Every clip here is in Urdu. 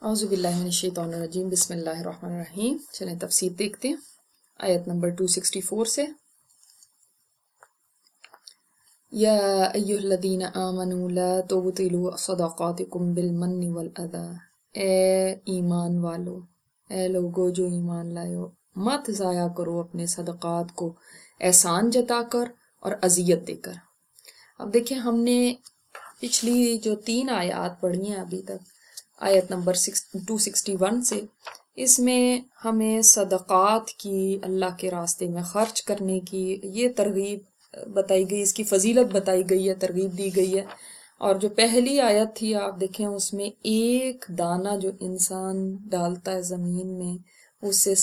औज़ु बिल्लाहि मिनश शैतानिर रजीम बिस्मिल्लाहिर रहमानिर रहीम। चलें तफसीर देखते हैं आयत नंबर 264 से। या अय्युहल्लज़ीना आमनू ला तुबतिलू सदक़ातिकुम बिलमन्नि वल अज़ा। ए ईमान वालो, ए लोगो जो ईमान लायो, मत ज़ाया करो अपने सदक़ात को एहसान जताकर और अज़ियत देकर। अब देखिए, हमने पिछली जो 3 आयत पढ़ी हैं अभी तक, आयत नंबर 261 से, इसमें हमें सदक़ात की, अल्लाह के रास्ते में ख़र्च करने की ये तरगीब बताई गई, इसकी फ़जीलत बताई गई है, तरगीब दी गई है। और जो पहली आयत थी आप देखें, उसमें एक दाना जो इंसान डालता है ज़मीन में, उससे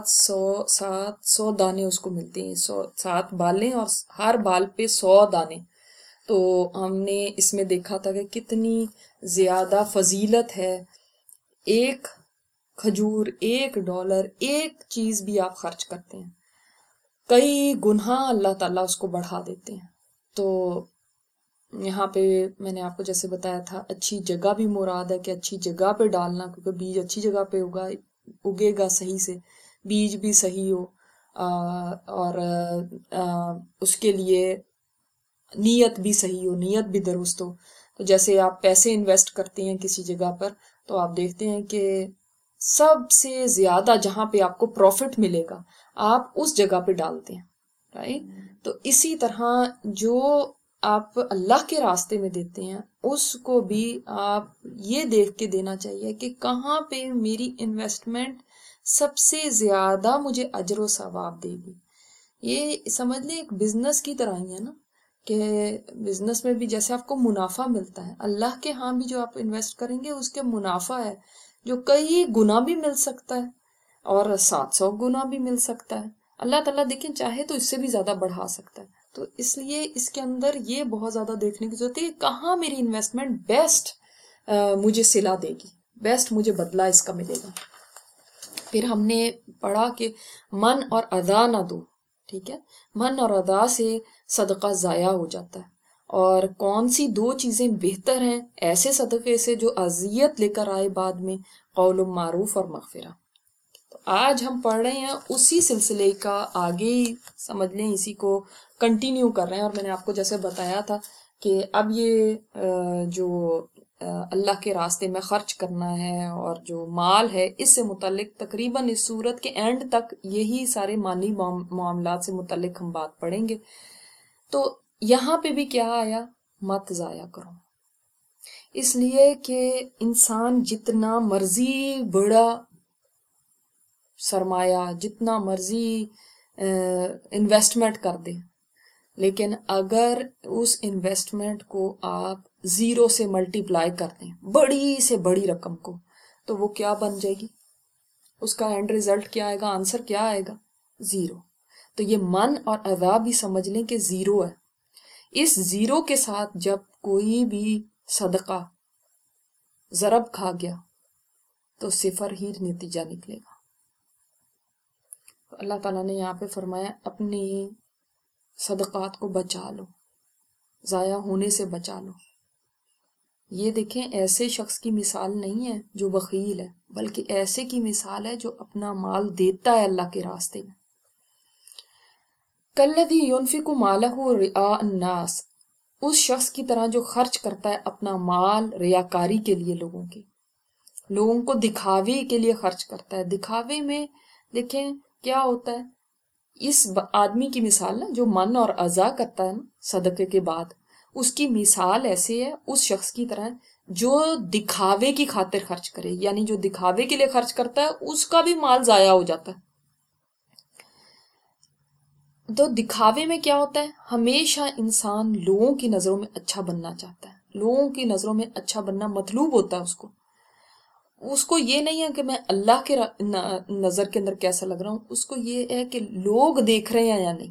700 दाने उसको मिलते हैं। 7 बालें और हर बाल पे 100 दाने। तो हमने इसमें देखा था कि कितनी ज़्यादा फजीलत है। एक खजूर, $1, एक चीज़ भी आप खर्च करते हैं, कई गुना अल्लाह ताला उसको बढ़ा देते हैं। तो यहाँ पे मैंने आपको जैसे बताया था, अच्छी जगह भी मुराद है कि अच्छी जगह पे डालना, क्योंकि बीज अच्छी जगह पे उगेगा सही से, बीज भी सही हो, और उसके लिए नीयत भी सही हो, नीयत भी दुरुस्त हो। तो जैसे आप पैसे इन्वेस्ट करते हैं किसी जगह पर, तो आप देखते हैं कि सबसे ज्यादा जहां पे आपको प्रॉफिट मिलेगा आप उस जगह पे डालते हैं, राइट। तो इसी तरह जो आप अल्लाह के रास्ते में देते हैं, उसको भी आप ये देख के देना चाहिए कि कहाँ पे मेरी इन्वेस्टमेंट सबसे ज्यादा मुझे अजर व सवाब देगी। ये समझ लें एक बिजनेस की तरह ही है ना, कि बिजनेस में भी जैसे आपको मुनाफा मिलता है, अल्लाह के यहाँ भी जो आप इन्वेस्ट करेंगे उसके मुनाफा है जो कई गुना भी मिल सकता है और 700 गुना भी मिल सकता है। अल्लाह ताला देखें चाहे तो इससे भी ज्यादा बढ़ा सकता है। तो इसलिए इसके अंदर ये बहुत ज्यादा देखने की जरूरत है कि कहाँ मेरी इन्वेस्टमेंट बेस्ट मुझे सिला देगी, बेस्ट मुझे बदला इसका मिलेगा। फिर हमने पढ़ा कि मन और अदा ना दो, ठीक है। मन और अदा से सदका ज़ाया हो जाता है। और कौन सी 2 चीज़ें बेहतर हैं ऐसे सदक़े से जो अज़ियत लेकर आए बाद में, क़ौलुम मारूफ और मग़फ़िरा। तो आज हम पढ़ रहे हैं उसी सिलसिले का, आगे ही समझ लें इसी को कंटिन्यू कर रहे हैं। और मैंने आपको जैसे बताया था कि अब ये जो अल्लाह के रास्ते में खर्च करना है और जो माल है, इससे मुतल्लिक तकरीबन इस सूरत के एंड तक यही सारे माली मामलात से मुतल्लिक हम बात पढ़ेंगे। तो यहाँ पे भी क्या आया, मत ज़ाया करो। इसलिए कि इंसान जितना मर्जी बड़ा सरमाया, जितना मर्जी इन्वेस्टमेंट कर दे, लेकिन अगर उस इन्वेस्टमेंट को आप 0 से मल्टीप्लाई कर दें, बड़ी से बड़ी रकम को, तो वो क्या बन जाएगी, उसका एंड रिजल्ट क्या आएगा, आंसर क्या आएगा, 0। तो ये मन और अदा भी समझ लें कि 0 है। इस 0 के साथ जब कोई भी सदका ज़रब खा गया तो 0 ही नतीजा निकलेगा। तो अल्लाह ताला ने यहाँ पे फरमाया अपनी सदकात को बचा लो, ज़ाया होने से बचा लो। ये देखें, ऐसे शख्स की मिसाल नहीं है जो बखील है, बल्कि ऐसे की मिसाल है जो अपना माल देता है अल्लाह के रास्ते में। कल्लज़ी युनफ़िकु मालहु रिआ अन्नास, उस शख्स की तरह जो खर्च करता है अपना माल रियाकारी के लिए, लोगों को दिखावे के लिए खर्च करता है। दिखावे में देखें क्या होता है, इस आदमी की मिसाल ना, जो मन और अज़ा करता है ना सदक़े के बाद, उसकी मिसाल ऐसे है उस शख्स की तरह जो दिखावे की खातिर खर्च करे, यानी जो दिखावे के लिए खर्च करता है उसका भी माल ज़ाया हो जाता है। तो दिखावे में क्या होता है, हमेशा इंसान लोगों की नज़रों में अच्छा बनना चाहता है, लोगों की नज़रों में अच्छा बनना मतलूब होता है उसको ये नहीं है कि मैं अल्लाह के नज़र के अंदर कैसा लग रहा हूं, उसको ये है कि लोग देख रहे हैं या नहीं।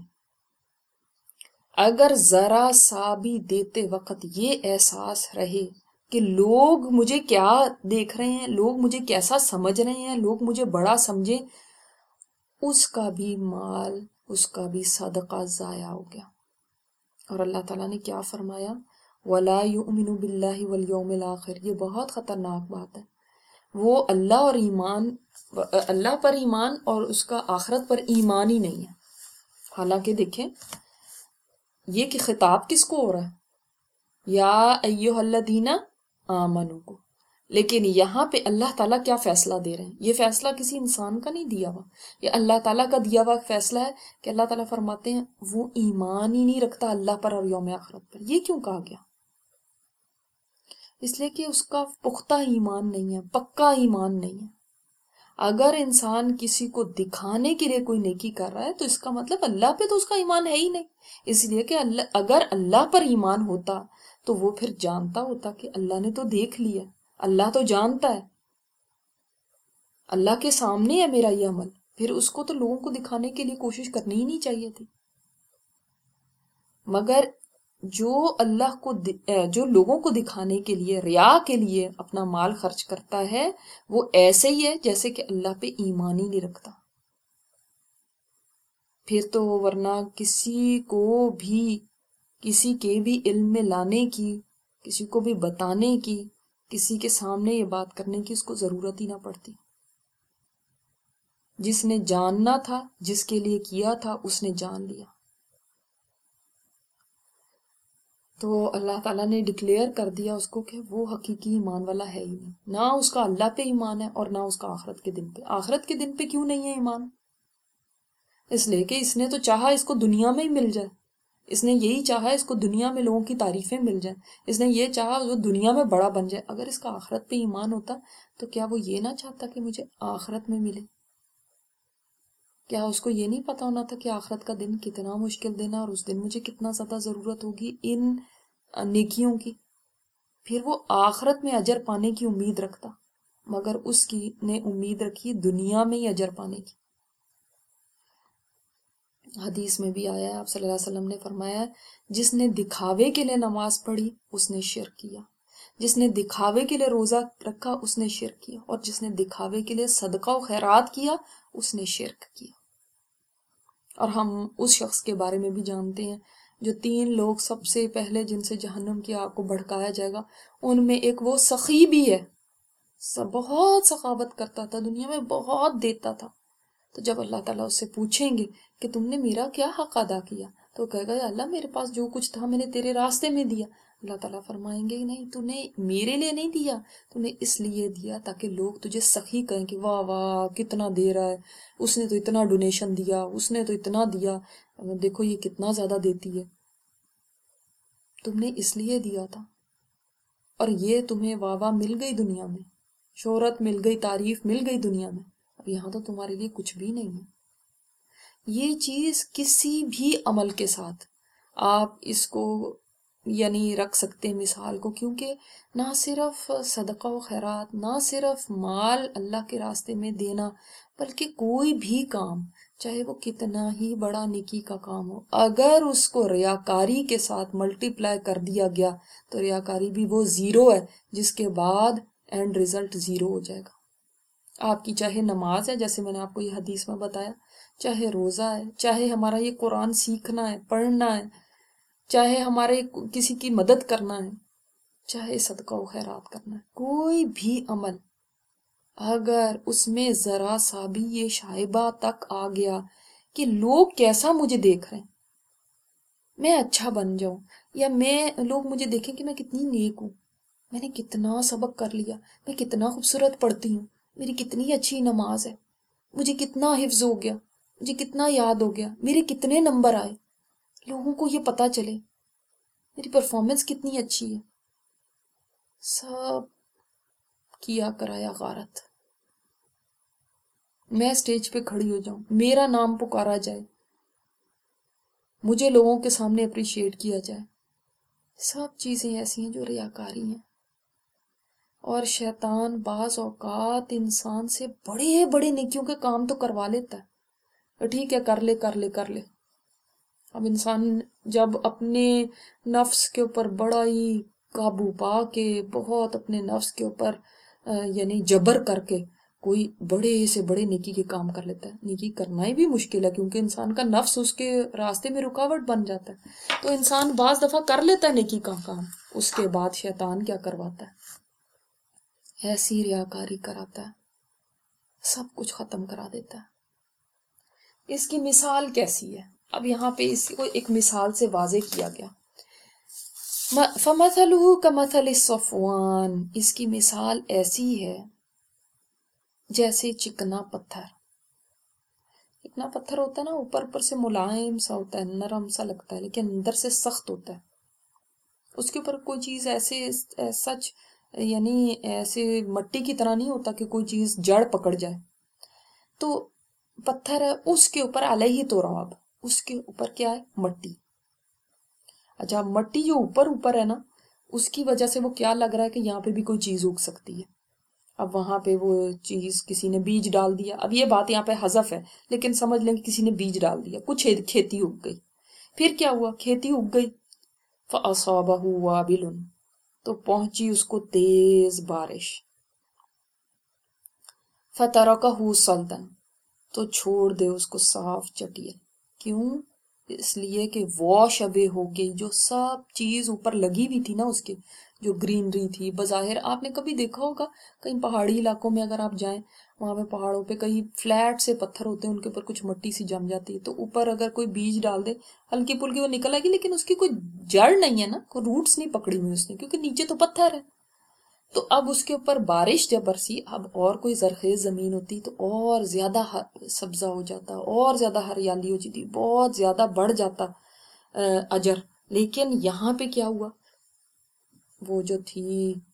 अगर जरा सा भी देते वक्त ये एहसास रहे कि लोग मुझे क्या देख रहे हैं, लोग मुझे कैसा समझ रहे हैं, लोग मुझे बड़ा समझे, उसका भी माल, उसका भी सदका ज़ाया हो गया। और अल्लाह ताला ने क्या फरमाया, वला युमिनु बिल्लाहि वल यौमिल आखिर। ये बहुत खतरनाक बात है। وہ اللہ پر ایمان اور اس کا آخرت پر ایمان ہی نہیں ہے. حالانکہ دیکھیں یہ کہ خطاب کس کو ہو رہا ہے؟ یا ایھا الذین آمنو کو. لیکن یہاں پہ اللہ تعالیٰ کیا فیصلہ دے رہے ہیں؟ یہ فیصلہ کسی انسان کا نہیں دیا ہوا، یہ اللہ تعالیٰ کا دیا ہوا فیصلہ ہے کہ اللہ تعالیٰ فرماتے ہیں وہ ایمان ہی نہیں رکھتا اللہ پر اور یوم آخرت پر. یہ کیوں کہا گیا؟ اس لیے کہ اس کا پختہ ایمان نہیں ہے، پکا ایمان نہیں ہے. اگر انسان کسی کو دکھانے کے لیے کوئی نیکی کر رہا ہے تو اس کا مطلب اللہ پہ تو اس کا ایمان ہے ہی نہیں. اس لیے کہ اگر اللہ پر ایمان ہوتا تو وہ پھر جانتا ہوتا کہ اللہ نے تو دیکھ لیا، اللہ تو جانتا ہے، اللہ کے سامنے ہے میرا یہ عمل، پھر اس کو تو لوگوں کو دکھانے کے لیے کوشش کرنی ہی نہیں چاہیے تھی. مگر جو لوگوں کو دکھانے کے لیے، ریا کے لیے اپنا مال خرچ کرتا ہے، وہ ایسے ہی ہے جیسے کہ اللہ پہ ایمان ہی نہیں رکھتا. پھر تو ورنہ کسی کے بھی علم میں لانے کی، کسی کو بھی بتانے کی، کسی کے سامنے یہ بات کرنے کی اس کو ضرورت ہی نہ پڑتی. جس نے جاننا تھا، جس کے لیے کیا تھا، اس نے جان لیا. تو اللہ تعالیٰ نے ڈکلیئر کر دیا اس کو کہ وہ حقیقی ایمان والا ہے ہی نہیں. نہ اس کا اللہ پہ ایمان ہے اور نہ اس کا آخرت کے دن پہ. آخرت کے دن پہ کیوں نہیں ہے ایمان؟ اس لیے کہ اس نے تو چاہا اس کو دنیا میں ہی مل جائے. اس نے یہی چاہا اس کو دنیا میں لوگوں کی تعریفیں مل جائیں. اس نے یہ چاہا وہ دنیا میں بڑا بن جائے. اگر اس کا آخرت پہ ایمان ہوتا تو کیا وہ یہ نہ چاہتا کہ مجھے آخرت میں ملے؟ کیا اس کو یہ نہیں پتا ہونا تھا کہ آخرت کا دن کتنا مشکل دن ہے اور اس دن مجھے کتنا زیادہ ضرورت ہوگی ان نیکیوں کی؟ پھر وہ آخرت میں اجر پانے کی امید رکھتا، مگر اس کی نے امید رکھی دنیا میں ہی اجر پانے کی. حدیث میں بھی آیا ہے، آپ صلی اللہ علیہ وسلم نے فرمایا ہے جس نے دکھاوے کے لیے نماز پڑھی اس نے شرک کیا، جس نے دکھاوے کے لیے روزہ رکھا اس نے شرک کیا، اور جس نے دکھاوے کے لیے صدقہ و خیرات کیا اس نے شرک کیا. اور ہم اس شخص کے بارے میں بھی جانتے ہیں جو 3 لوگ سب سے پہلے جن سے جہنم کی آگ کو بھڑکایا جائے گا، ان میں ایک وہ سخی بھی ہے. بہت سخاوت کرتا تھا، دنیا میں بہت دیتا تھا. تو جب اللہ تعالیٰ اس سے پوچھیں گے کہ تم نے میرا کیا حق ادا کیا، تو کہے گا یا اللہ میرے پاس جو کچھ تھا میں نے تیرے راستے میں دیا. اللہ تعالیٰ فرمائیں گے نہیں، تو نے میرے لیے نہیں دیا، تو نے اس لیے دیا تاکہ لوگ تجھے سخی کہیں کہ واہ واہ کتنا دے رہا ہے، اس نے تو اتنا ڈونیشن دیا، اس نے تو اتنا دیا، دیکھو یہ کتنا زیادہ دیتی ہے. تم نے اس لیے دیا تھا، اور یہ تمہیں واہ واہ مل گئی دنیا میں، شہرت مل گئی، تعریف مل گئی دنیا میں، اب یہاں تو تمہارے لیے کچھ بھی نہیں ہے. یہ چیز کسی بھی عمل کے ساتھ آپ اس کو یعنی رکھ سکتے ہیں مثال کو، کیونکہ نہ صرف صدقہ و خیرات، نہ صرف مال اللہ کے راستے میں دینا، بلکہ کوئی بھی کام چاہے وہ کتنا ہی بڑا نیکی کا کام ہو، اگر اس کو ریاکاری کے ساتھ ملٹی پلائی کر دیا گیا تو ریاکاری بھی وہ 0 ہے جس کے بعد اینڈ ریزلٹ 0 ہو جائے گا. آپ کی چاہے نماز ہے جیسے میں نے آپ کو یہ حدیث میں بتایا، چاہے روزہ ہے، چاہے ہمارا یہ قرآن سیکھنا ہے، پڑھنا ہے، چاہے ہمارے کسی کی مدد کرنا ہے، چاہے صدقہ و خیرات کرنا ہے، کوئی بھی عمل اگر اس میں ذرا سا بھی یہ شائبہ تک آ گیا کہ لوگ کیسا مجھے دیکھ رہے ہیں، میں اچھا بن جاؤں، یا لوگ مجھے دیکھیں کہ میں کتنی نیک ہوں، میں نے کتنا سبق کر لیا، میں کتنا خوبصورت پڑھتی ہوں، میری کتنی اچھی نماز ہے، مجھے کتنا حفظ ہو گیا، مجھے کتنا یاد ہو گیا، میرے کتنے نمبر آئے، لوگوں کو یہ پتا چلے میری پرفارمنس کتنی اچھی ہے، سب کیا کرایا غارت. میں اسٹیج پہ کھڑی ہو جاؤں، میرا نام پکارا جائے، مجھے لوگوں کے سامنے اپریشیٹ کیا جائے، سب چیزیں ایسی ہیں جو ریاکاری ہیں. اور شیطان بعض اوقات انسان سے بڑے بڑے نیکیوں کے کام تو کروا لیتا ہے، ٹھیک ہے کر لے کر لے کر لے. اب انسان جب اپنے نفس کے اوپر بڑا ہی قابو پا کے، بہت اپنے نفس کے اوپر یعنی جبر کر کے کوئی بڑے سے بڑے نیکی کے کام کر لیتا ہے. نیکی کرنا ہی بھی مشکل ہے کیونکہ انسان کا نفس اس کے راستے میں رکاوٹ بن جاتا ہے، تو انسان بعض دفعہ کر لیتا ہے نیکی کا کام، اس کے بعد شیطان کیا کرواتا ہے، ایسی ریاکاری کراتا ہے، سب کچھ ختم کرا دیتا ہے۔ اس کی مثال کیسی ہے؟ اب یہاں پہ اس کو ایک مثال سے واضح کیا گیا، فَمَثَلُهُ كَمَثَلِ الصَّفْوَانِ، اس کی مثال ایسی ہے جیسے چکنا پتھر۔ چکنا پتھر ہوتا ہے نا، اوپر سے ملائم سا ہوتا ہے، نرم سا لگتا ہے، لیکن اندر سے سخت ہوتا ہے۔ اس کے اوپر کوئی چیز ایسے سچ یعنی ایسے مٹی کی طرح نہیں ہوتا کہ کوئی چیز جڑ پکڑ جائے۔ تو پتھر ہے، اس کے اوپر علیہ تراب، اس کے اوپر کیا ہے؟ مٹی۔ اچھا، مٹی جو اوپر ہے نا، اس کی وجہ سے وہ کیا لگ رہا ہے کہ یہاں پہ بھی کوئی چیز اگ سکتی ہے۔ اب وہاں پہ وہ چیز کسی نے بیج ڈال دیا، اب یہ بات یہاں پہ حذف ہے، لیکن سمجھ لیں کہ کسی نے بیج ڈال دیا، کچھ کھیتی اگ گئی۔ پھر کیا ہوا؟ کھیتی اگ گئی، فَأَصَابَهُ وَابِلٌ، تو پہنچی اس کو تیز بارش، فَتَرَكَهُ صَلْدًا، تو چھوڑ دے اس کو صاف چٹیل۔ کیوں؟ اس لیے کہ واش اوے ہو گئی، جو سب چیز اوپر لگی ہوئی تھی نا، اس کے جو گرینری تھی بظاہر۔ آپ نے کبھی دیکھا ہوگا کہیں پہاڑی علاقوں میں اگر آپ جائیں، وہاں پہ پہاڑوں پہ کئی فلیٹ سے پتھر ہوتے ہیں، ان کے اوپر کچھ مٹی سی جم جاتی ہے، تو اوپر اگر کوئی بیج ڈال دے ہلکی پھلکی وہ نکل آئے گی، لیکن اس کی کوئی جڑ نہیں ہے نا، کوئی روٹس نہیں پکڑی ہوئی اس نے، کیونکہ نیچے تو پتھر ہے۔ تو اب اس کے اوپر بارش جب برسی، اب اور کوئی زرخیز زمین ہوتی تو اور زیادہ سبزہ ہو جاتا، اور زیادہ ہریالی ہو جاتی، بہت زیادہ بڑھ جاتا اجر۔ لیکن یہاں پہ کیا ہوا؟ وہ جو تھی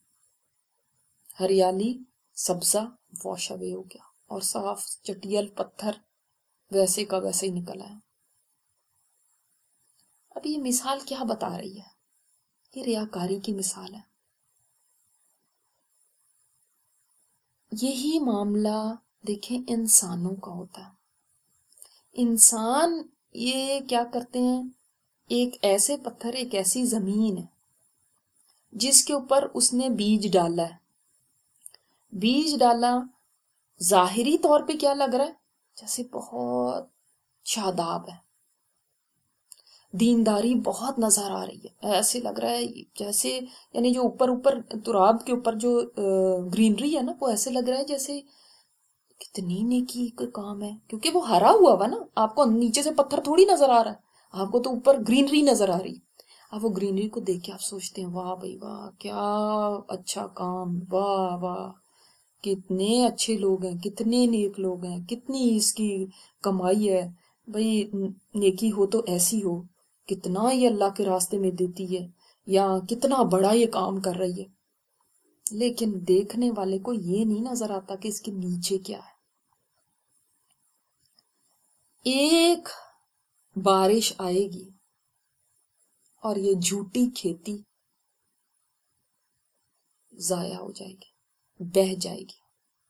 ہریالی، سبزہ واش اوے ہو گیا، اور صاف چٹیل پتھر ویسے کا ویسے ہی نکل آیا۔ اب یہ مثال کیا بتا رہی ہے؟ یہ ریاکاری کی مثال ہے۔ یہی معاملہ دیکھیں انسانوں کا ہوتا ہے۔ انسان یہ کیا کرتے ہیں؟ ایک ایسے پتھر، ایک ایسی زمین ہے جس کے اوپر اس نے بیج ڈالا ہے۔ بیج ڈالا، ظاہری طور پہ کیا لگ رہا ہے؟ جیسے بہت شاداب ہے، دینداری بہت نظر آ رہی ہے، ایسے لگ رہا ہے جیسے، یعنی جو اوپر تراب کے اوپر جو گرینری ہے نا، وہ ایسے لگ رہا ہے جیسے کتنی نیکی کا کام ہے، کیونکہ وہ ہرا ہوا نا، آپ کو نیچے سے پتھر تھوڑی نظر آ رہا ہے، آپ کو تو اوپر گرینری نظر آ رہی۔ اب وہ گرینری کو دیکھ کے آپ سوچتے ہیں واہ بھائی واہ، کیا اچھا کام، واہ واہ، کتنے اچھے لوگ ہیں، کتنے نیک لوگ ہیں، کتنی اس کی کمائی ہے بھائی، نیکی ہو تو ایسی ہو، کتنا یہ اللہ کے راستے میں دیتی ہے، یا کتنا بڑا یہ کام کر رہی ہے۔ لیکن دیکھنے والے کو یہ نہیں نظر آتا کہ اس کے نیچے کیا ہے۔ ایک بارش آئے گی اور یہ جھوٹی کھیتی ضائع ہو جائے گی، بہہ جائے گی۔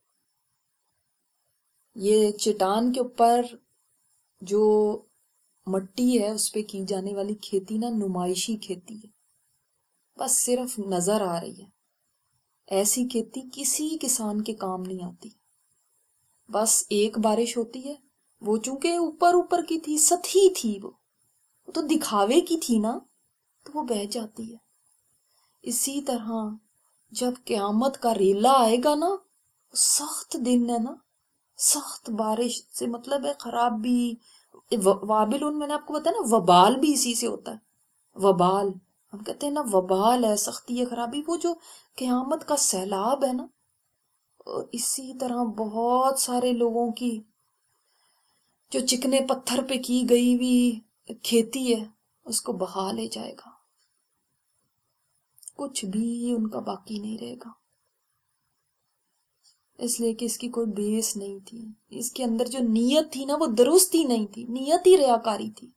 یہ چٹان کے اوپر جو مٹی ہے اس پہ کی جانے والی کھیتی نا، نمائشی کھیتی ہے، بس صرف نظر آ رہی ہے۔ ایسی کھیتی کسی کسان کے کام نہیں آتی۔ بس ایک بارش ہوتی ہے، وہ چونکہ اوپر کی تھی، سطحی تھی، وہ تو دکھاوے کی تھی نا، تو وہ بہہ جاتی ہے۔ اسی طرح جب قیامت کا ریلا آئے گا نا، سخت دن ہے نا، سخت بارش سے مطلب ہے خرابی، وابل، میں نے آپ کو بتایا نا، وبال بھی اسی سے ہوتا ہے۔ وبال ہم کہتے ہیں نا، وبال ہے، سختی ہے، خرابی، وہ جو قیامت کا سیلاب ہے نا، اسی طرح بہت سارے لوگوں کی جو چکنے پتھر پہ کی گئی ہوئی کھیتی ہے، اس کو بہا لے جائے گا، کچھ بھی ان کا باقی نہیں رہے گا، اس لیے کہ اس کی کوئی بیس نہیں تھی، اس کے اندر جو نیت تھی نا، وہ درست ہی نہیں تھی، نیت ہی ریاکاری تھی۔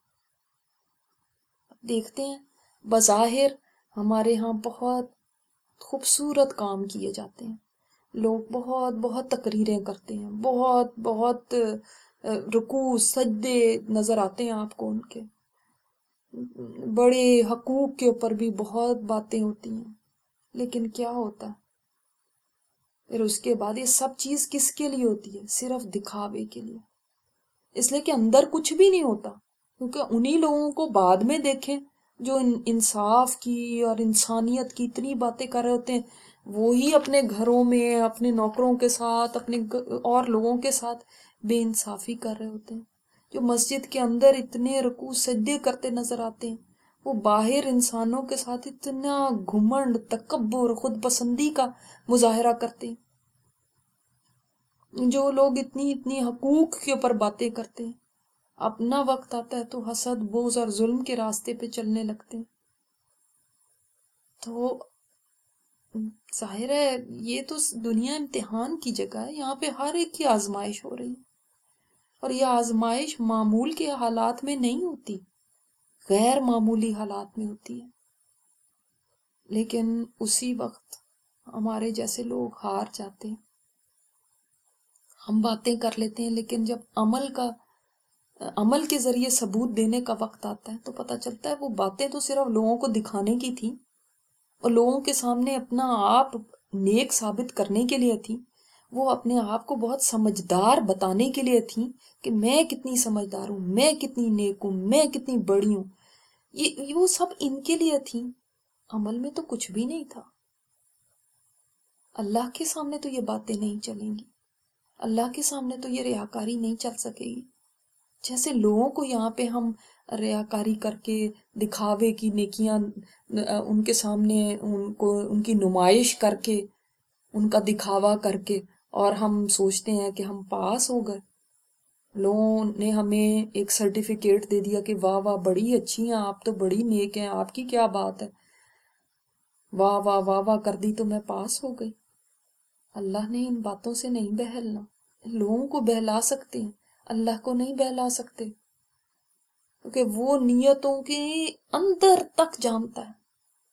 دیکھتے ہیں بظاہر ہمارے ہاں بہت خوبصورت کام کیے جاتے ہیں، لوگ بہت بہت تقریریں کرتے ہیں، بہت بہت رکوع سجدے نظر آتے ہیں آپ کو، ان کے بڑے حقوق کے اوپر بھی بہت باتیں ہوتی ہیں، لیکن کیا ہوتا ہے پھر اس کے بعد؟ یہ سب چیز کس کے لیے ہوتی ہے؟ صرف دکھاوے کے لیے، اس لیے کہ اندر کچھ بھی نہیں ہوتا۔ کیونکہ انہی لوگوں کو بعد میں دیکھیں جو انصاف کی اور انسانیت کی اتنی باتیں کر رہے ہوتے ہیں، وہی اپنے گھروں میں اپنے نوکروں کے ساتھ اور لوگوں کے ساتھ بے انصافی کر رہے ہوتے ہیں. جو مسجد کے اندر اتنے رکوع سجدے کرتے نظر آتے ہیں، وہ باہر انسانوں کے ساتھ اتنا گھمنڈ، تکبر، خود پسندی کا مظاہرہ کرتے ہیں. جو لوگ اتنی حقوق کے اوپر باتیں کرتے ہیں، اپنا وقت آتا ہے تو حسد، بغض اور ظلم کے راستے پہ چلنے لگتے ہیں. تو ظاہر ہے یہ تو دنیا امتحان کی جگہ ہے، یہاں پہ ہر ایک کی آزمائش ہو رہی ہے، اور یہ آزمائش معمول کے حالات میں نہیں ہوتی، غیر معمولی حالات میں ہوتی ہے. لیکن اسی وقت ہمارے جیسے لوگ ہار جاتے ہیں. ہم باتیں کر لیتے ہیں، لیکن جب عمل کے ذریعے ثبوت دینے کا وقت آتا ہے تو پتہ چلتا ہے وہ باتیں تو صرف لوگوں کو دکھانے کی تھی، اور لوگوں کے سامنے اپنا آپ نیک ثابت کرنے کے لیے تھی. وہ اپنے آپ کو بہت سمجھدار بتانے کے لیے تھی کہ میں کتنی سمجھدار ہوں، میں کتنی نیک ہوں، میں کتنی بڑی ہوں. وہ سب ان کے لیے تھی، عمل میں تو کچھ بھی نہیں تھا. اللہ کے سامنے تو یہ باتیں نہیں چلیں گی، اللہ کے سامنے تو یہ ریاکاری نہیں چل سکے گی. جیسے لوگوں کو یہاں پہ ہم ریاکاری کر کے دکھاوے کی نیکیاں ان کے سامنے ان کی نمائش کر کے، ان کا دکھاوا کر کے، اور ہم سوچتے ہیں کہ ہم پاس ہو گئے. لوگوں نے ہمیں ایک سرٹیفکیٹ دے دیا کہ واہ واہ بڑی اچھی ہیں آپ، تو بڑی نیک ہیں، آپ کی کیا بات ہے، واہ واہ واہ واہ کر دی تو میں پاس ہو گئی. اللہ نے ان باتوں سے نہیں بہلنا. لوگوں کو بہلا سکتے ہیں، اللہ کو نہیں بہلا سکتے، کیونکہ وہ نیتوں کے اندر تک جانتا ہے.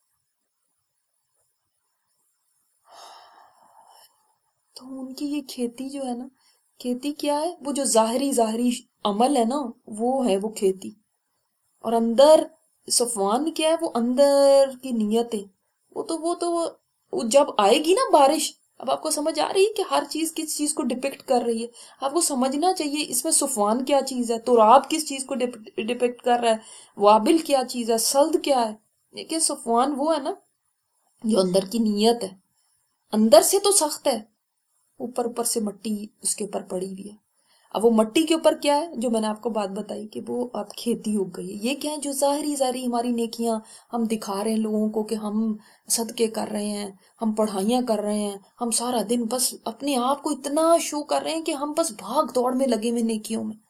تو ان کی یہ کھیتی جو ہے نا، کھیتی کیا ہے؟ وہ جو ظاہری عمل ہے نا، وہ ہے وہ کھیتی. اور اندر صفوان کیا ہے؟ وہ اندر کی نیتیں. وہ تو جب آئے گی نا بارش، اب آپ کو سمجھ آ رہی ہے کہ ہر چیز کس چیز کو ڈپکٹ کر رہی ہے. آپ کو سمجھنا چاہیے اس میں صفوان کیا چیز ہے، تراب کس چیز کو ڈپکٹ کر رہا ہے، وابل کیا چیز ہے، سلد کیا ہے. لیکن صفوان وہ ہے نا جو اندر کی نیت ہے، اندر سے تو سخت ہے، اوپر سے مٹی اس کے اوپر پڑی ہوئی ہے. اب وہ مٹی کے اوپر کیا ہے؟ جو میں نے آپ کو بات بتائی کہ وہ اب کھیتی اگ گئی ہے. یہ کیا ہے؟ جو ظاہری ہماری نیکیاں ہم دکھا رہے ہیں لوگوں کو کہ ہم صدقے کر رہے ہیں، ہم پڑھائیاں کر رہے ہیں، ہم سارا دن بس اپنے آپ کو اتنا شو کر رہے ہیں کہ ہم بس بھاگ دوڑ میں لگے ہوئے نیکیوں میں.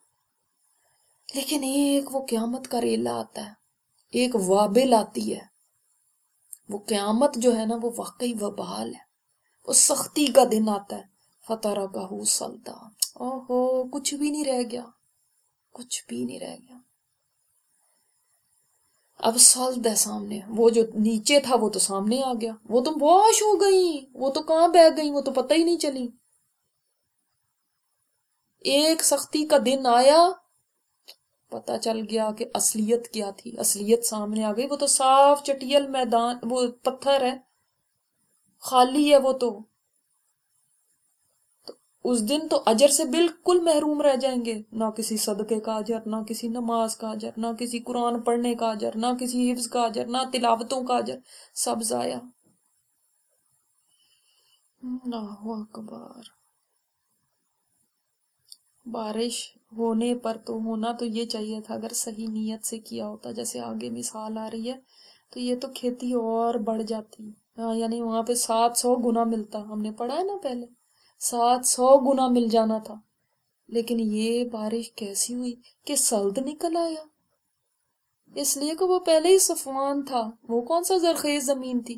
لیکن ایک وہ قیامت کا ریلا آتا ہے، ایک وابل آتی ہے. وہ قیامت جو ہے نا وہ واقعی وبال ہے، وہ سختی کا دن آتا ہے. فَتَرَكَهُ صَلْدًا، اوہو کچھ بھی نہیں رہ گیا، کچھ بھی نہیں رہ گیا. اب سلد ہے سامنے، وہ جو نیچے تھا وہ تو سامنے آ گیا، وہ تو واش ہو گئی، وہ تو کہاں بہ گئی، وہ تو پتہ ہی نہیں چلی. ایک سختی کا دن آیا، پتہ چل گیا کہ اصلیت کیا تھی، اصلیت سامنے آ گئی. وہ تو صاف چٹیل میدان، وہ پتھر ہے، خالی ہے. وہ تو اس دن تو اجر سے بالکل محروم رہ جائیں گے. نہ کسی صدقے کا اجر، نہ کسی نماز کا اجر، نہ کسی قرآن پڑھنے کا اجر، نہ کسی حفظ کا اجر، نہ تلاوتوں کا اجر، سب ضائع. اللہ اکبر. بارش ہونے پر تو ہونا تو یہ چاہیے تھا، اگر صحیح نیت سے کیا ہوتا، جیسے آگے مثال آ رہی ہے، تو یہ تو کھیتی اور بڑھ جاتی. ہاں، یعنی وہاں پہ 700 گنا ملتا. ہم نے پڑھا ہے نا پہلے، 700 گنا مل جانا تھا. لیکن یہ بارش کیسی ہوئی کہ سلد نکل آیا، اس لیے کہ وہ پہلے ہی صفوان تھا. وہ کون سا زرخیز زمین تھی.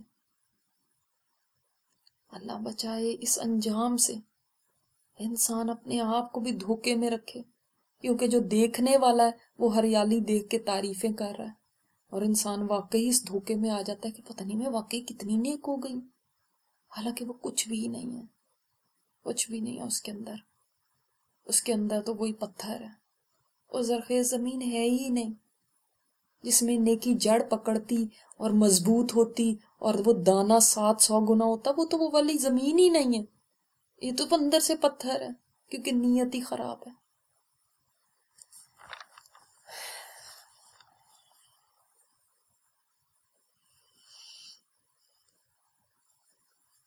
اللہ بچائے اس انجام سے. انسان اپنے آپ کو بھی دھوکے میں رکھے، کیونکہ جو دیکھنے والا ہے وہ ہریالی دیکھ کے تعریفیں کر رہا ہے، اور انسان واقعی اس دھوکے میں آ جاتا ہے کہ پتہ نہیں میں واقعی کتنی نیک ہو گئی، حالانکہ وہ کچھ بھی نہیں ہے. کچھ بھی نہیں ہے اس کے اندر. اس کے اندر تو وہی پتھر ہے، وہ زرخیز زمین ہے ہی نہیں جس میں نیکی جڑ پکڑتی اور مضبوط ہوتی اور وہ دانہ 700 گنا ہوتا. وہ تو وہ والی زمین ہی نہیں ہے. یہ تو اندر سے پتھر ہے، کیونکہ نیت ہی خراب ہے.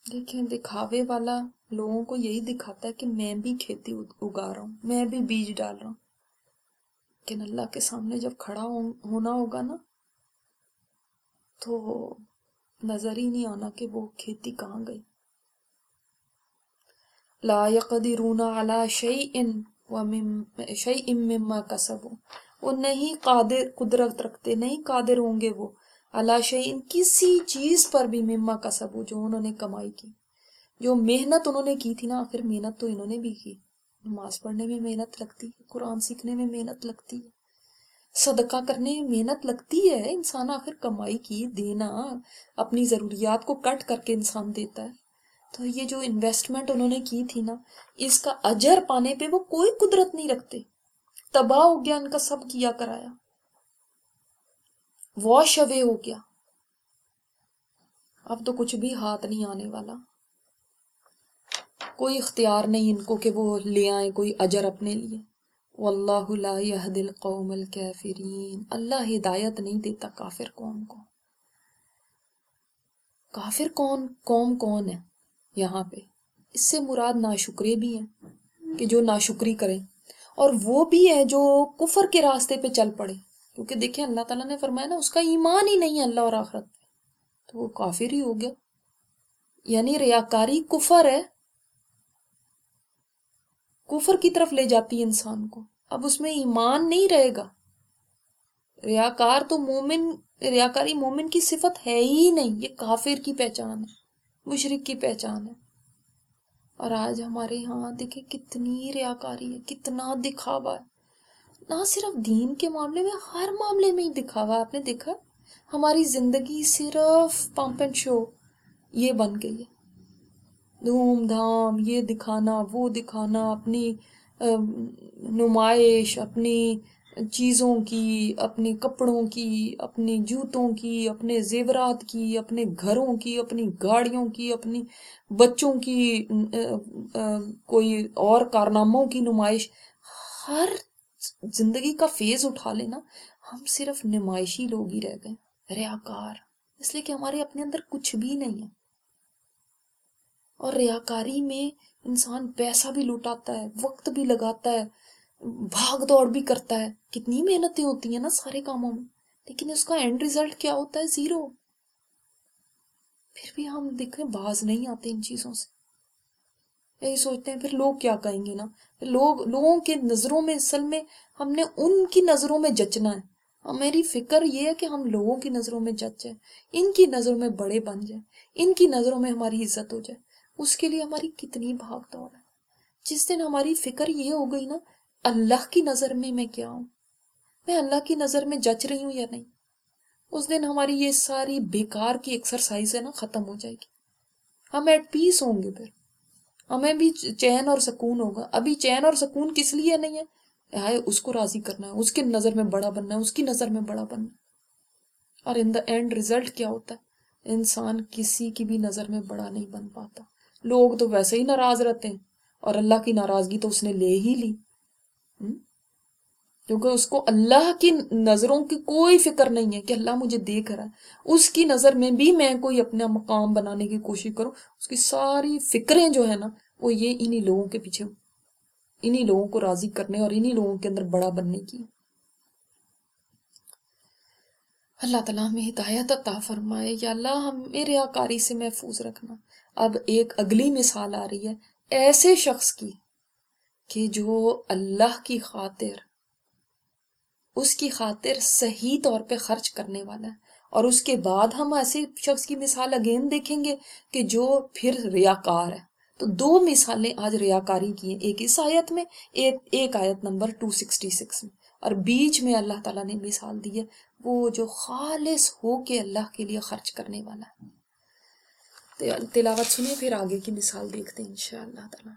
دیکھیں دکھاوے والا لوگوں کو یہی دکھاتا ہے کہ میں بھی کھیتی اگا رہا ہوں، میں بھی بیج ڈال رہا ہوں، لیکن اللہ کے سامنے جب کھڑا ہونا ہوگا نا تو نظر ہی نہیں آنا کہ وہ کھیتی کہاں گئی۔ لا يقدرون على شيء مما كسبوا، وہ نہیں قدرت رکھتے، نہیں قادر ہوں گے وہ علی شيء کسی چیز پر بھی مما کسبوا جو انہوں نے کمائی کی، جو محنت انہوں نے کی تھی نا، آخر محنت تو انہوں نے بھی کی، نماز پڑھنے میں محنت لگتی ہے، قرآن سیکھنے میں محنت لگتی ہے، صدقہ کرنے میں محنت لگتی ہے، انسان آخر کمائی کی دینا، اپنی ضروریات کو کٹ کر کے انسان دیتا ہے، تو یہ جو انویسٹمنٹ انہوں نے کی تھی نا، اس کا اجر پانے پہ وہ کوئی قدرت نہیں رکھتے، تباہ ہو گیا ان کا سب کیا کرایا، واش اوے ہو گیا، اب تو کچھ بھی ہاتھ نہیں آنے والا، کوئی اختیار نہیں ان کو کہ وہ لے آئیں کوئی اجر اپنے لیے۔ واللہ لا یہدی القوم الکافرین، اللہ ہدایت نہیں دیتا کافر قوم کو۔ کافر قوم کون ہے یہاں پہ؟ اس سے مراد ناشکرے بھی ہیں کہ جو ناشکری کریں، اور وہ بھی ہے جو کفر کے راستے پہ چل پڑے، کیونکہ دیکھیں اللہ تعالیٰ نے فرمایا نا اس کا ایمان ہی نہیں ہے اللہ اور آخرت پہ، تو وہ کافر ہی ہو گیا، یعنی ریاکاری کفر ہے، کفر کی طرف لے جاتی ہے انسان کو، اب اس میں ایمان نہیں رہے گا۔ ریاکار تو ریاکاری مومن کی صفت ہے ہی نہیں، یہ کافر کی پہچان ہے، مشرک کی پہچان ہے۔ اور آج ہمارے ہاں دیکھیں کتنی ریاکاری ہے، کتنا دکھاوا ہے، نہ صرف دین کے معاملے میں، ہر معاملے میں ہی دکھاوا ہے۔ آپ نے دیکھا ہماری زندگی صرف پمپ اینڈ شو یہ بن گئی ہے، دھوم دھام، یہ دکھانا وہ دکھانا، اپنی نمائش، اپنی چیزوں کی، اپنے کپڑوں کی، اپنے جوتوں کی، اپنے زیورات کی، اپنے گھروں کی، اپنی گاڑیوں کی، اپنی بچوں کی کوئی اور کارناموں کی نمائش، ہر زندگی کا فیز اٹھا لینا، ہم صرف نمائشی لوگ ہی رہ گئے، ریاکار، اس لیے کہ ہمارے اپنے اندر کچھ بھی نہیں ہے۔ اور ریاکاری میں انسان پیسہ بھی لوٹاتا ہے، وقت بھی لگاتا ہے، بھاگ دوڑ بھی کرتا ہے، کتنی محنتیں ہوتی ہیں نا سارے کاموں میں، لیکن اس کا اینڈ ریزلٹ کیا ہوتا ہے؟ زیرو۔ پھر بھی ہم دیکھیں باز نہیں آتے ان چیزوں سے، یہی سوچتے ہیں پھر لوگ کیا کہیں گے نا، لوگوں کے نظروں میں، اصل میں ہم نے ان کی نظروں میں جچنا ہے۔ میری فکر یہ ہے کہ ہم لوگوں کی نظروں میں جچ جائیں، ان کی نظروں میں بڑے بن جائیں، ان کی نظروں میں ہماری عزت ہو جائے، اس کے لیے ہماری کتنی بھاگ دوڑ ہے۔ جس دن ہماری فکر یہ ہو گئی نا اللہ کی نظر میں کیا ہوں، میں اللہ کی نظر میں جچ رہی ہوں یا نہیں، اس دن ہماری یہ ساری بیکار کی ایکسرسائز ہے نا ختم ہو جائے گی، ہم ایٹ پیس ہوں گے، پھر ہمیں بھی چین اور سکون ہوگا۔ ابھی چین اور سکون کس لیے نہیں ہے؟ اس کو راضی کرنا ہے، اس کی نظر میں بڑا بننا ہے، اس کی نظر میں بڑا بننا ہے، اور ان دا اینڈ ریزلٹ کیا ہوتا ہے؟ انسان کسی کی بھی نظر میں بڑا نہیں بن پاتا، لوگ تو ویسے ہی ناراض رہتے ہیں، اور اللہ کی ناراضگی تو اس نے لے ہی لی، کیونکہ اس کو اللہ کی نظروں کی کوئی فکر نہیں ہے کہ اللہ مجھے دیکھ رہا ہے، اس کی نظر میں بھی میں کوئی اپنا مقام بنانے کی کوشش کروں، اس کی ساری فکریں جو ہے نا وہ یہ انہی لوگوں کے پیچھے، انہی لوگوں کو راضی کرنے اور انہی لوگوں کے اندر بڑا بننے کی۔ اللہ تعالیٰ ہمیں ہدایت عطا فرمائے، یا اللہ ہمیں ریاکاری سے محفوظ رکھنا۔ اب ایک اگلی مثال آ رہی ہے ایسے شخص کی کہ جو اللہ کی خاطر، اس کی خاطر صحیح طور پہ خرچ کرنے والا ہے، اور اس کے بعد ہم ایسے شخص کی مثال اگین دیکھیں گے کہ جو پھر ریاکار ہے۔ تو دو مثالیں آج ریاکاری کی ہیں، ایک اس آیت میں، ایک آیت نمبر 266 میں، اور بیچ میں اللہ تعالیٰ نے مثال دی ہے وہ جو خالص ہو کے اللہ کے لیے خرچ کرنے والا ہے۔ تلاوت سنیں پھر آگے کی مثال دیکھتے ہیں انشاءاللہ تعالیٰ۔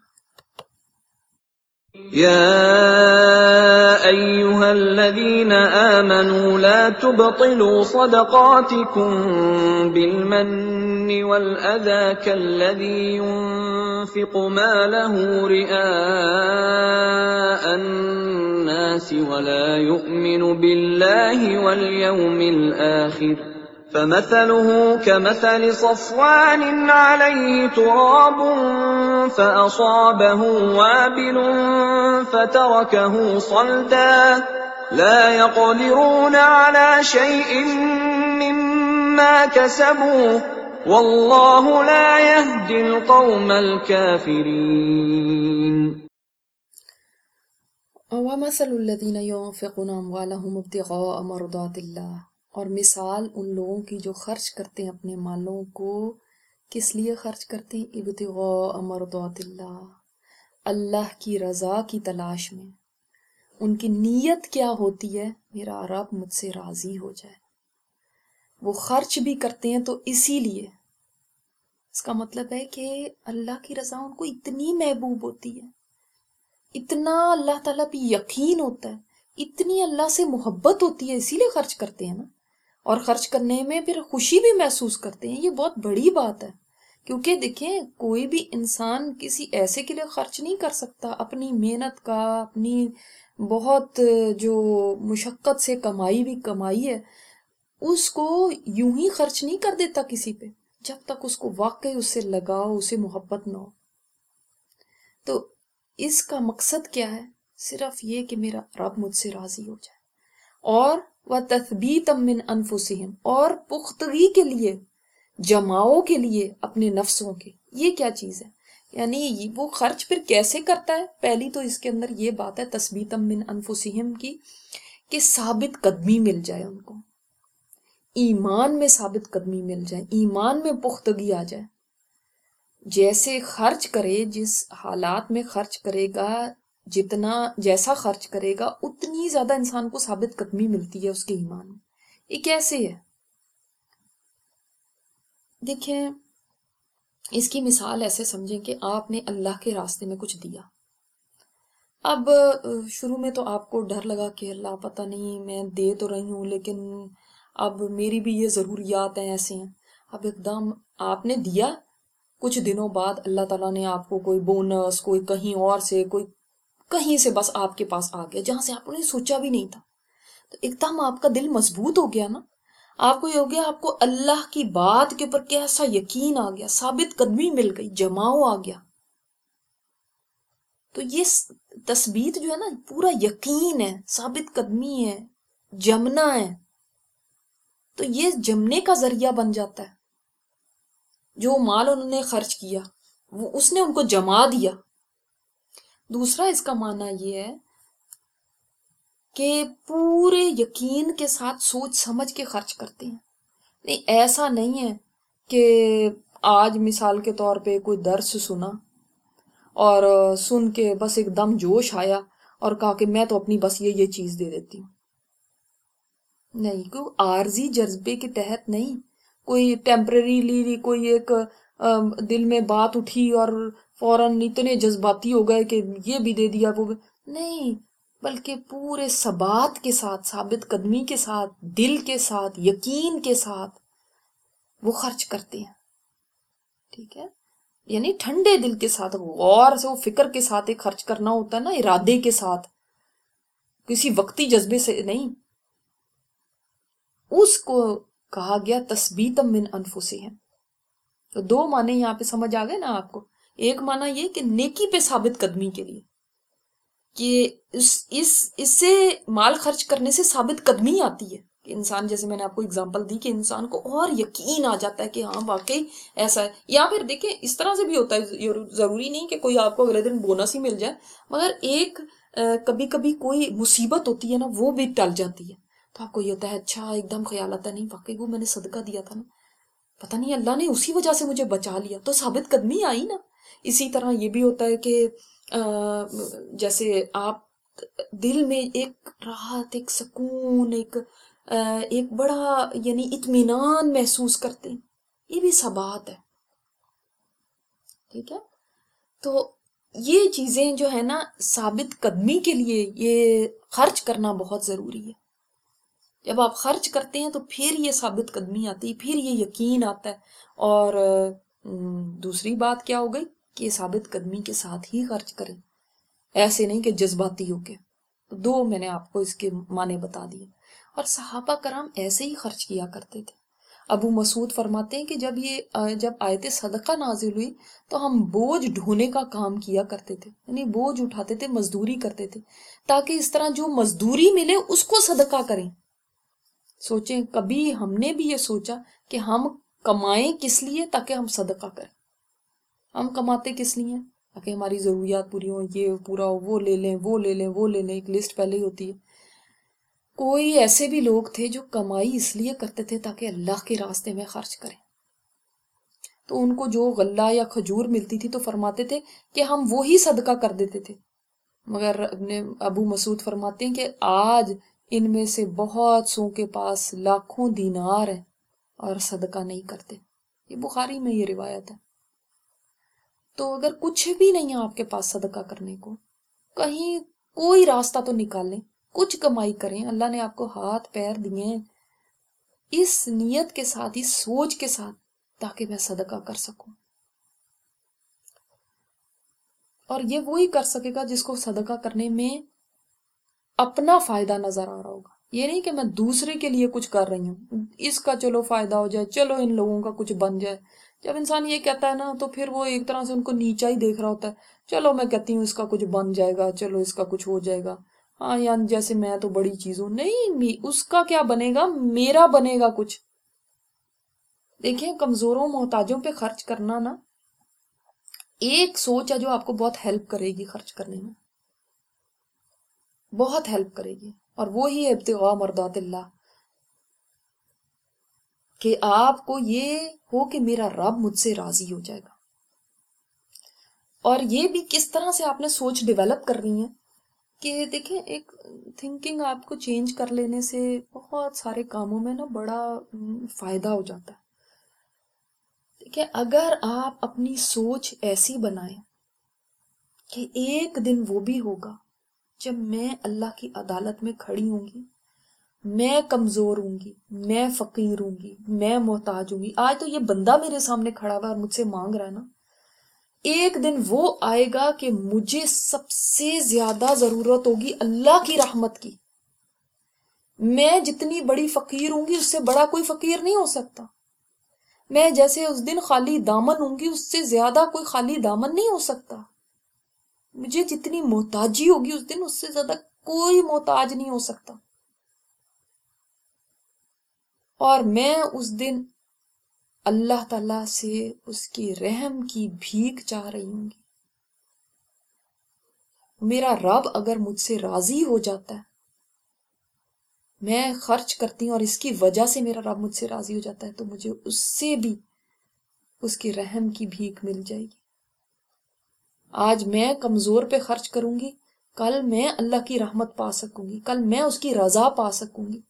يا أيها الذين آمنوا لا تبطلوا صدقاتكم بالمن والأذى كالذي ينفق ماله رئاء الناس ولا يؤمن بالله واليوم الآخر فمثله كمثل صفوان عليه تراب فأصابه وابل فتركه صلدا لا يقدرون على شيء مما كسبوا والله لا يهدي القوم الكافرين. وَمَثَلُ الَّذِينَ يُنْفِقُونَ أَمْوَالَهُمْ ابْتِغَاءَ مَرْضَاتِ اللَّهِ، اور مثال ان لوگوں کی جو خرچ کرتے ہیں اپنے مالوں کو، کس لیے خرچ کرتے ہیں؟ ابتغاء مرضات اللہ، اللہ کی رضا کی تلاش میں. ان کی نیت کیا ہوتی ہے؟ میرا رب مجھ سے راضی ہو جائے. وہ خرچ بھی کرتے ہیں تو اسی لیے. اس کا مطلب ہے کہ اللہ کی رضا ان کو اتنی محبوب ہوتی ہے، اتنا اللہ تعالیٰ پہ یقین ہوتا ہے، اتنی اللہ سے محبت ہوتی ہے، اسی لیے خرچ کرتے ہیں نا. اور خرچ کرنے میں پھر خوشی بھی محسوس کرتے ہیں. یہ بہت بڑی بات ہے، کیونکہ دیکھیں کوئی بھی انسان کسی ایسے کے لیے خرچ نہیں کر سکتا اپنی محنت کا، اپنی بہت جو مشقت سے کمائی بھی کمائی ہے، اس کو یوں ہی خرچ نہیں کر دیتا کسی پہ جب تک اس کو واقعی اس سے لگاؤ، اسے محبت نہ ہو. تو اس کا مقصد کیا ہے؟ صرف یہ کہ میرا رب مجھ سے راضی ہو جائے. اور وَتَثْبِيتًا مِّنْ أَنفُسِهِمْ، اور پختگی کے لیے، جماؤ کے لیے اپنے نفسوں کے. یہ کیا چیز ہے؟ یعنی وہ خرچ پھر کیسے کرتا ہے؟ پہلی تو اس کے اندر یہ بات ہے تثبیتًا مِّنْ أَنفُسِهِمْ کی، کہ ثابت قدمی مل جائے ان کو، ایمان میں ثابت قدمی مل جائے، ایمان میں پختگی آ جائے. جیسے خرچ کرے، جس حالات میں خرچ کرے گا، جتنا جیسا خرچ کرے گا اتنی زیادہ انسان کو ثابت قدمی ملتی ہے اس کے ایمان میں. یہ کیسے ہے؟ دیکھیں اس کی مثال ایسے سمجھیں کہ آپ نے اللہ کے راستے میں کچھ دیا. اب شروع میں تو آپ کو ڈر لگا کہ اللہ پتہ نہیں میں دے تو رہی ہوں لیکن اب میری بھی یہ ضروریات ہیں، ایسے ہیں. اب ایک دم آپ نے دیا، کچھ دنوں بعد اللہ تعالیٰ نے آپ کو کوئی بونس، کوئی کہیں اور سے، کوئی کہیں سے بس آپ کے پاس آ گیا جہاں سے آپ نے سوچا بھی نہیں تھا. تو ایک دم آپ کا دل مضبوط ہو گیا نا. آپ کو یہ ہو گیا، آپ کو اللہ کی بات کے اوپر کیسا یقین آ گیا، ثابت قدمی مل گئی، جماؤ آ گیا. تو یہ تثبیت جو ہے نا، پورا یقین ہے، ثابت قدمی ہے، جمنا ہے. تو یہ جمنے کا ذریعہ بن جاتا ہے. جو مال انہوں نے خرچ کیا وہ اس نے ان کو جما دیا. دوسرا اس کا معنی یہ ہے کہ پورے یقین کے ساتھ سوچ سمجھ کے خرچ کرتے ہیں. نہیں، ایسا نہیں ہے کہ آج مثال کے طور پہ کوئی درس سنا اور سن کے بس ایک دم جوش آیا اور کہا کہ میں تو اپنی بس یہ چیز دے دیتی ہوں. نہیں، کوئی عارضی جذبے کے تحت نہیں، کوئی ٹیمپریریلی کوئی ایک دل میں بات اٹھی اور فوراً اتنے جذباتی ہو گئے کہ یہ بھی دے دیا وہ بھی. نہیں، بلکہ پورے ثبات کے ساتھ، ثابت قدمی کے ساتھ، دل کے ساتھ، یقین کے ساتھ وہ خرچ کرتے ہیں. ٹھیک ہے؟ یعنی ٹھنڈے دل کے ساتھ، غور سے، وہ فکر کے ساتھ ایک خرچ کرنا ہوتا ہے نا، ارادے کے ساتھ، کسی وقتی جذبے سے نہیں. اس کو کہا گیا تثبیتا من انفسہم. تو دو معنی یہاں پہ سمجھ آ گئے نا آپ کو. ایک معنی یہ کہ نیکی پہ ثابت قدمی کے لیے، کہ اس سے مال خرچ کرنے سے ثابت قدمی آتی ہے کہ انسان، جیسے میں نے آپ کو اگزامپل دی، کہ انسان کو اور یقین آ جاتا ہے کہ ہاں واقعی ایسا ہے. یا پھر دیکھیں اس طرح سے بھی ہوتا ہے، ضروری نہیں کہ کوئی آپ کو اگلے دن بونس ہی مل جائے، مگر ایک کبھی کبھی کوئی مصیبت ہوتی ہے نا، وہ بھی ٹل جاتی ہے. تو آپ کو یہ ہوتا ہے اچھا، ایک دم خیال آتا ہے نہیں واقعی وہ میں نے صدقہ دیا تھا نا، پتہ نہیں اللہ نے اسی وجہ سے مجھے بچا لیا، تو ثابت قدمی آئی نا. اسی طرح یہ بھی ہوتا ہے کہ جیسے آپ دل میں ایک راحت، ایک سکون، ایک بڑا یعنی اطمینان محسوس کرتے ہیں، یہ بھی ثبات ہے. ٹھیک ہے؟ تو یہ چیزیں جو ہے نا ثابت قدمی کے لیے یہ خرچ کرنا بہت ضروری ہے. جب آپ خرچ کرتے ہیں تو پھر یہ ثابت قدمی آتی ہے، پھر یہ یقین آتا ہے. اور دوسری بات کیا ہو گئی کہ ثابت قدمی کے ساتھ ہی خرچ کریں، ایسے نہیں کہ جذباتی ہو کے. تو دو میں نے آپ کو اس کے معنی بتا دیے. اور صحابہ کرام ایسے ہی خرچ کیا کرتے تھے. ابو مسعود فرماتے ہیں کہ جب آیت صدقہ نازل ہوئی تو ہم بوجھ ڈھونے کا کام کیا کرتے تھے، یعنی بوجھ اٹھاتے تھے، مزدوری کرتے تھے، تاکہ اس طرح جو مزدوری ملے اس کو صدقہ کریں۔ سوچیں، کبھی ہم نے بھی یہ سوچا کہ ہم کمائیں کس لیے؟ تاکہ ہم صدقہ کریں۔ ہم کماتے کس لیے؟ تاکہ ہماری ضروریات پوری ہوں، یہ پورا ہو، وہ لے لیں، وہ لے لیں، وہ لے لیں، ایک لسٹ پہلے ہی ہوتی ہے۔ کوئی ایسے بھی لوگ تھے جو کمائی اس لیے کرتے تھے تاکہ اللہ کے راستے میں خرچ کریں، تو ان کو جو غلہ یا کھجور ملتی تھی تو فرماتے تھے کہ ہم وہی صدقہ کر دیتے تھے۔ مگر ابو مسعود فرماتے ہیں کہ آج ان میں سے بہت سو کے پاس لاکھوں دینار ہیں اور صدقہ نہیں کرتے۔ یہ بخاری میں یہ روایت ہے۔ تو اگر کچھ بھی نہیں ہے آپ کے پاس صدقہ کرنے کو، کہیں کوئی راستہ تو نکالیں، کچھ کمائی کریں۔ اللہ نے آپ کو ہاتھ پیر دیے ہیں اس نیت کے ساتھ، اس سوچ کے ساتھ، تاکہ میں صدقہ کر سکوں۔ اور یہ وہی کر سکے گا جس کو صدقہ کرنے میں اپنا فائدہ نظر آ رہا ہوگا۔ یہ نہیں کہ میں دوسرے کے لیے کچھ کر رہی ہوں، اس کا چلو فائدہ ہو جائے، چلو ان لوگوں کا کچھ بن جائے۔ جب انسان یہ کہتا ہے نا تو پھر وہ ایک طرح سے ان کو نیچا ہی دیکھ رہا ہوتا ہے۔ چلو میں کہتی ہوں اس کا کچھ بن جائے گا، چلو اس کا کچھ ہو جائے گا، ہاں یعنی جیسے میں تو بڑی چیز ہوں۔ نہیں، اس کا کیا بنے گا، میرا بنے گا کچھ۔ دیکھیں، کمزوروں محتاجوں پہ خرچ کرنا نا ایک سوچ ہے جو آپ کو بہت ہیلپ کرے گی خرچ کرنے میں، بہت ہیلپ کرے گی، اور وہی ہے ابتغاء مرضات اللہ، کہ آپ کو یہ ہو کہ میرا رب مجھ سے راضی ہو جائے گا۔ اور یہ بھی کس طرح سے آپ نے سوچ ڈیولپ کرنی ہے کہ دیکھیں، ایک تھنکنگ آپ کو چینج کر لینے سے بہت سارے کاموں میں نا بڑا فائدہ ہو جاتا ہے۔ دیکھیں، اگر آپ اپنی سوچ ایسی بنائیں کہ ایک دن وہ بھی ہوگا جب میں اللہ کی عدالت میں کھڑی ہوں گی، میں کمزور ہوں گی، میں فقیر ہوں گی، میں محتاج ہوں گی۔ آج تو یہ بندہ میرے سامنے کھڑا ہوا اور مجھ سے مانگ رہا ہے نا، ایک دن وہ آئے گا کہ مجھے سب سے زیادہ ضرورت ہوگی اللہ کی رحمت کی۔ میں جتنی بڑی فقیر ہوں گی اس سے بڑا کوئی فقیر نہیں ہو سکتا۔ میں جیسے اس دن خالی دامن ہوں گی اس سے زیادہ کوئی خالی دامن نہیں ہو سکتا۔ مجھے جتنی محتاجی ہوگی اس دن اس سے زیادہ کوئی محتاج نہیں ہو سکتا۔ اور میں اس دن اللہ تعالیٰ سے اس کی رحم کی بھیک چاہ رہی ہوں گی۔ میرا رب اگر مجھ سے راضی ہو جاتا ہے، میں خرچ کرتی ہوں اور اس کی وجہ سے میرا رب مجھ سے راضی ہو جاتا ہے، تو مجھے اس سے بھی اس کی رحم کی بھیک مل جائے گی۔ آج میں کمزور پہ خرچ کروں گی، کل میں اللہ کی رحمت پا سکوں گی، کل میں اس کی رضا پا سکوں گی۔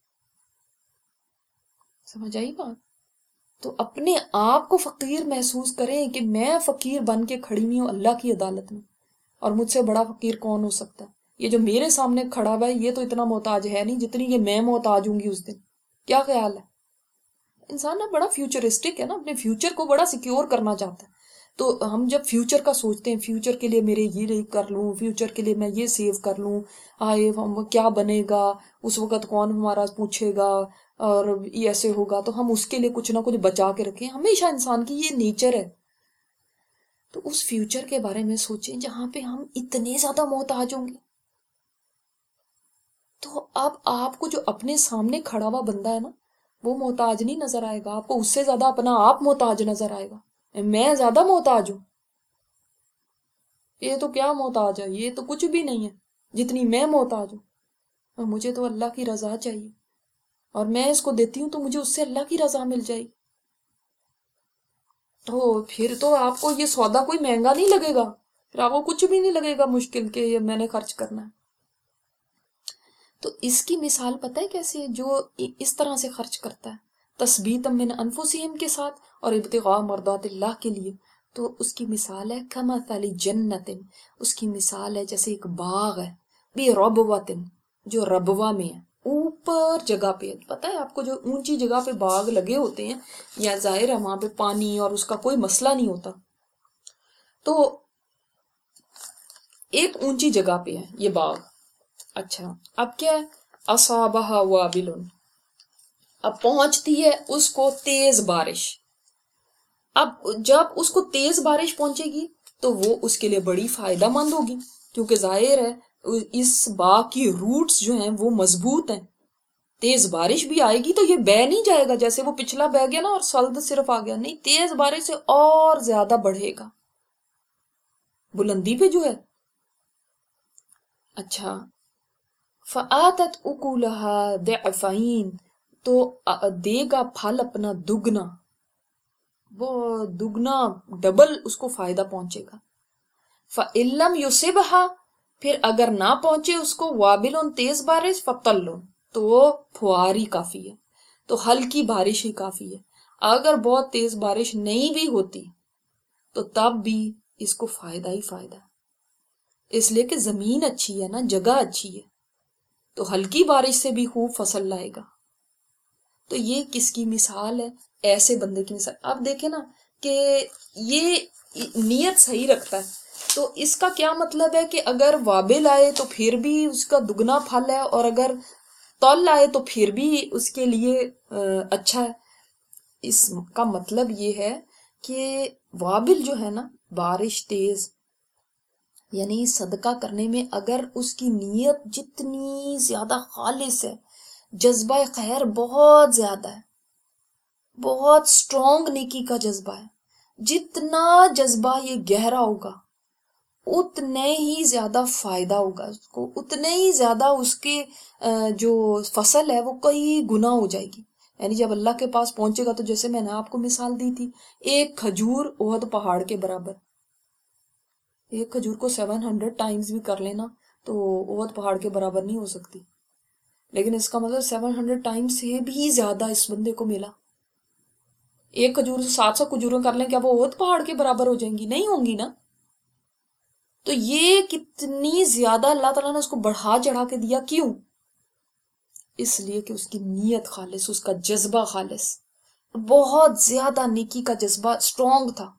سمجھ آئی بات؟ تو اپنے آپ کو فقیر محسوس کریں کہ میں فقیر بن کے کھڑی ہوئی ہوں اللہ کی عدالت میں، اور مجھ سے بڑا فقیر کون ہو سکتا ہے؟ یہ جو میرے سامنے کھڑا ہوا ہے یہ تو اتنا محتاج ہے نہیں جتنی کہ میں محتاج ہوں گی اس دن۔ کیا خیال ہے؟ انسان نا بڑا فیوچرسٹک ہے نا، اپنے فیوچر کو بڑا سیکیور کرنا چاہتا ہے۔ تو ہم جب فیوچر کا سوچتے ہیں، فیوچر کے لیے میرے یہ کر لوں، فیوچر کے لیے میں یہ سیو کر لوں، کیا بنے گا، اس وقت کون ہمارا پوچھے گا، اور یہ ایسے ہوگا، تو ہم اس کے لیے کچھ نہ کچھ بچا کے رکھیں۔ ہمیشہ انسان کی یہ نیچر ہے۔ تو اس فیوچر کے بارے میں سوچیں جہاں پہ ہم اتنے زیادہ محتاج ہوں گے۔ تو اب آپ کو جو اپنے سامنے کھڑا ہوا بندہ ہے نا، وہ محتاج نہیں نظر آئے گا، آپ کو اس سے زیادہ اپنا آپ محتاج نظر آئے گا۔ میں زیادہ محتاج ہوں، یہ تو کیا محتاج ہے، یہ تو کچھ بھی نہیں ہے جتنی میں محتاج ہوں۔ اور مجھے تو اللہ کی رضا چاہیے، اور میں اس کو دیتی ہوں تو مجھے اس سے اللہ کی رضا مل جائے گی۔ تو پھر تو آپ کو یہ سودا کوئی مہنگا نہیں لگے گا، پھر آپ کو کچھ بھی نہیں لگے گا مشکل کہ یہ میں نے خرچ کرنا ہے۔ تو اس کی مثال پتہ ہے کیسے ہے؟ جو اس طرح سے خرچ کرتا ہے تثبیتا من انفسہم کے ساتھ اور ابتغاء مرضات اللہ کے لیے، تو اس کی مثال ہے کمثل جنت، اس کی مثال ہے جیسے ایک باغ ہے، بربوۃ، جو ربوہ میں ہے، اوپر جگہ پہ ہے۔ پتہ ہے آپ کو جو اونچی جگہ پہ باغ لگے ہوتے ہیں، یا ظاہر ہے وہاں پہ پانی اور اس کا کوئی مسئلہ نہیں ہوتا، تو ایک اونچی جگہ پہ ہے یہ باغ۔ اچھا، اب کیا ہے؟ اصابہ وابل، اب پہنچتی ہے اس کو تیز بارش. اب جب اس کو تیز بارش پہنچے گی تو وہ اس کے لیے بڑی فائدہ مند ہوگی، کیونکہ ظاہر ہے اس باغ کی روٹس جو ہیں وہ مضبوط ہیں. تیز بارش بھی آئے گی تو یہ بہ نہیں جائے گا جیسے وہ پچھلا بہ گیا نا اور سلد صرف آ گیا، نہیں، تیز بارش سے اور زیادہ بڑھے گا بلندی پہ جو ہے. اچھا، فآتت اکلها ضعفین، تو دے گا پھل اپنا دگنا، وہ دگنا ڈبل اس کو فائدہ پہنچے گا. فإن لم یصبها، پھر اگر نہ پہنچے اس کو وابل تیز بارش، فطل، تو پھواری کافی ہے، تو ہلکی بارش ہی کافی ہے. اگر بہت تیز بارش نہیں بھی ہوتی تو تب بھی اس کو فائدہ ہی فائدہ ہے، اس لیے کہ زمین اچھی ہے نا، جگہ اچھی ہے، تو ہلکی بارش سے بھی خوب فصل لائے گا. تو یہ کس کی مثال ہے؟ ایسے بندے کی مثال. اب دیکھیں نا کہ یہ نیت صحیح رکھتا ہے، تو اس کا کیا مطلب ہے کہ اگر وابل آئے تو پھر بھی اس کا دگنا پھل ہے، اور اگر طل آئے تو پھر بھی اس کے لیے اچھا ہے. اس کا مطلب یہ ہے کہ وابل جو ہے نا، بارش تیز، یعنی صدقہ کرنے میں اگر اس کی نیت جتنی زیادہ خالص ہے، جذبہ خیر بہت زیادہ ہے، بہت سٹرونگ نیکی کا جذبہ ہے، جتنا جذبہ یہ گہرا ہوگا اتنے ہی زیادہ فائدہ ہوگا اس کو، اتنے ہی زیادہ اس کے جو فصل ہے وہ کئی گنا ہو جائے گی. یعنی جب اللہ کے پاس پہنچے گا تو جیسے میں نے آپ کو مثال دی تھی، ایک کھجور احد پہاڑ کے برابر. ایک کھجور کو 700 ٹائمز بھی کر لینا تو احد پہاڑ کے برابر نہیں ہو سکتی، لیکن اس کا مطلب 700 ٹائمز سے بھی زیادہ اس بندے کو ملا. ایک کھجور سے 700 کھجوریں کر لیں، کیا وہ احد پہاڑ کے برابر ہو جائیں گی؟ نہیں ہوں گی نا. تو یہ کتنی زیادہ اللہ تعالیٰ نے اس کو بڑھا چڑھا کے دیا. کیوں؟ اس لیے کہ اس کی نیت خالص، اس کا جذبہ خالص، بہت زیادہ نیکی کا جذبہ سٹرونگ تھا.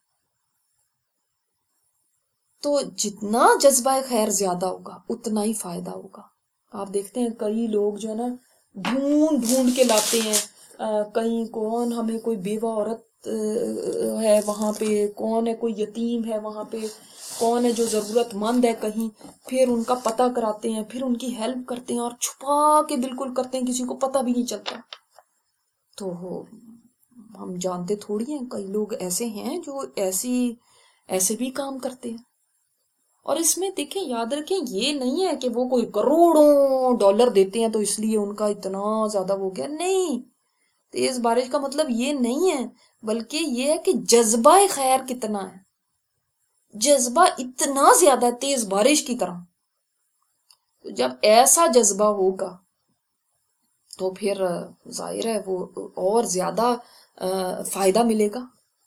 تو جتنا جذبہ خیر زیادہ ہوگا اتنا ہی فائدہ ہوگا. آپ دیکھتے ہیں کئی لوگ جو ہے نا ڈھونڈ ڈھونڈ کے لاتے ہیں، کہیں کون ہمیں کوئی بیوہ عورت ہے وہاں پہ، کون ہے کوئی یتیم ہے وہاں پہ، کون ہے جو ضرورت مند ہے کہیں، پھر ان کا پتہ کراتے ہیں، پھر ان کی ہیلپ کرتے ہیں، اور چھپا کے بالکل کرتے ہیں، کسی کو پتہ بھی نہیں چلتا. تو ہم جانتے تھوڑی ہیں کئی لوگ ایسے ہیں جو ایسے بھی کام کرتے ہیں. اور اس میں دیکھیں، یاد رکھیں، یہ نہیں ہے کہ وہ کوئی کروڑوں ڈالر دیتے ہیں تو اس لیے ان کا اتنا زیادہ ہو گیا. نہیں، تیز بارش کا مطلب یہ نہیں ہے، بلکہ یہ ہے کہ جذبہ خیر کتنا ہے. جذبہ اتنا زیادہ ہے تیز بارش کی طرح. تو جب ایسا جذبہ ہوگا تو پھر ظاہر ہے وہ اور زیادہ فائدہ ملے گا.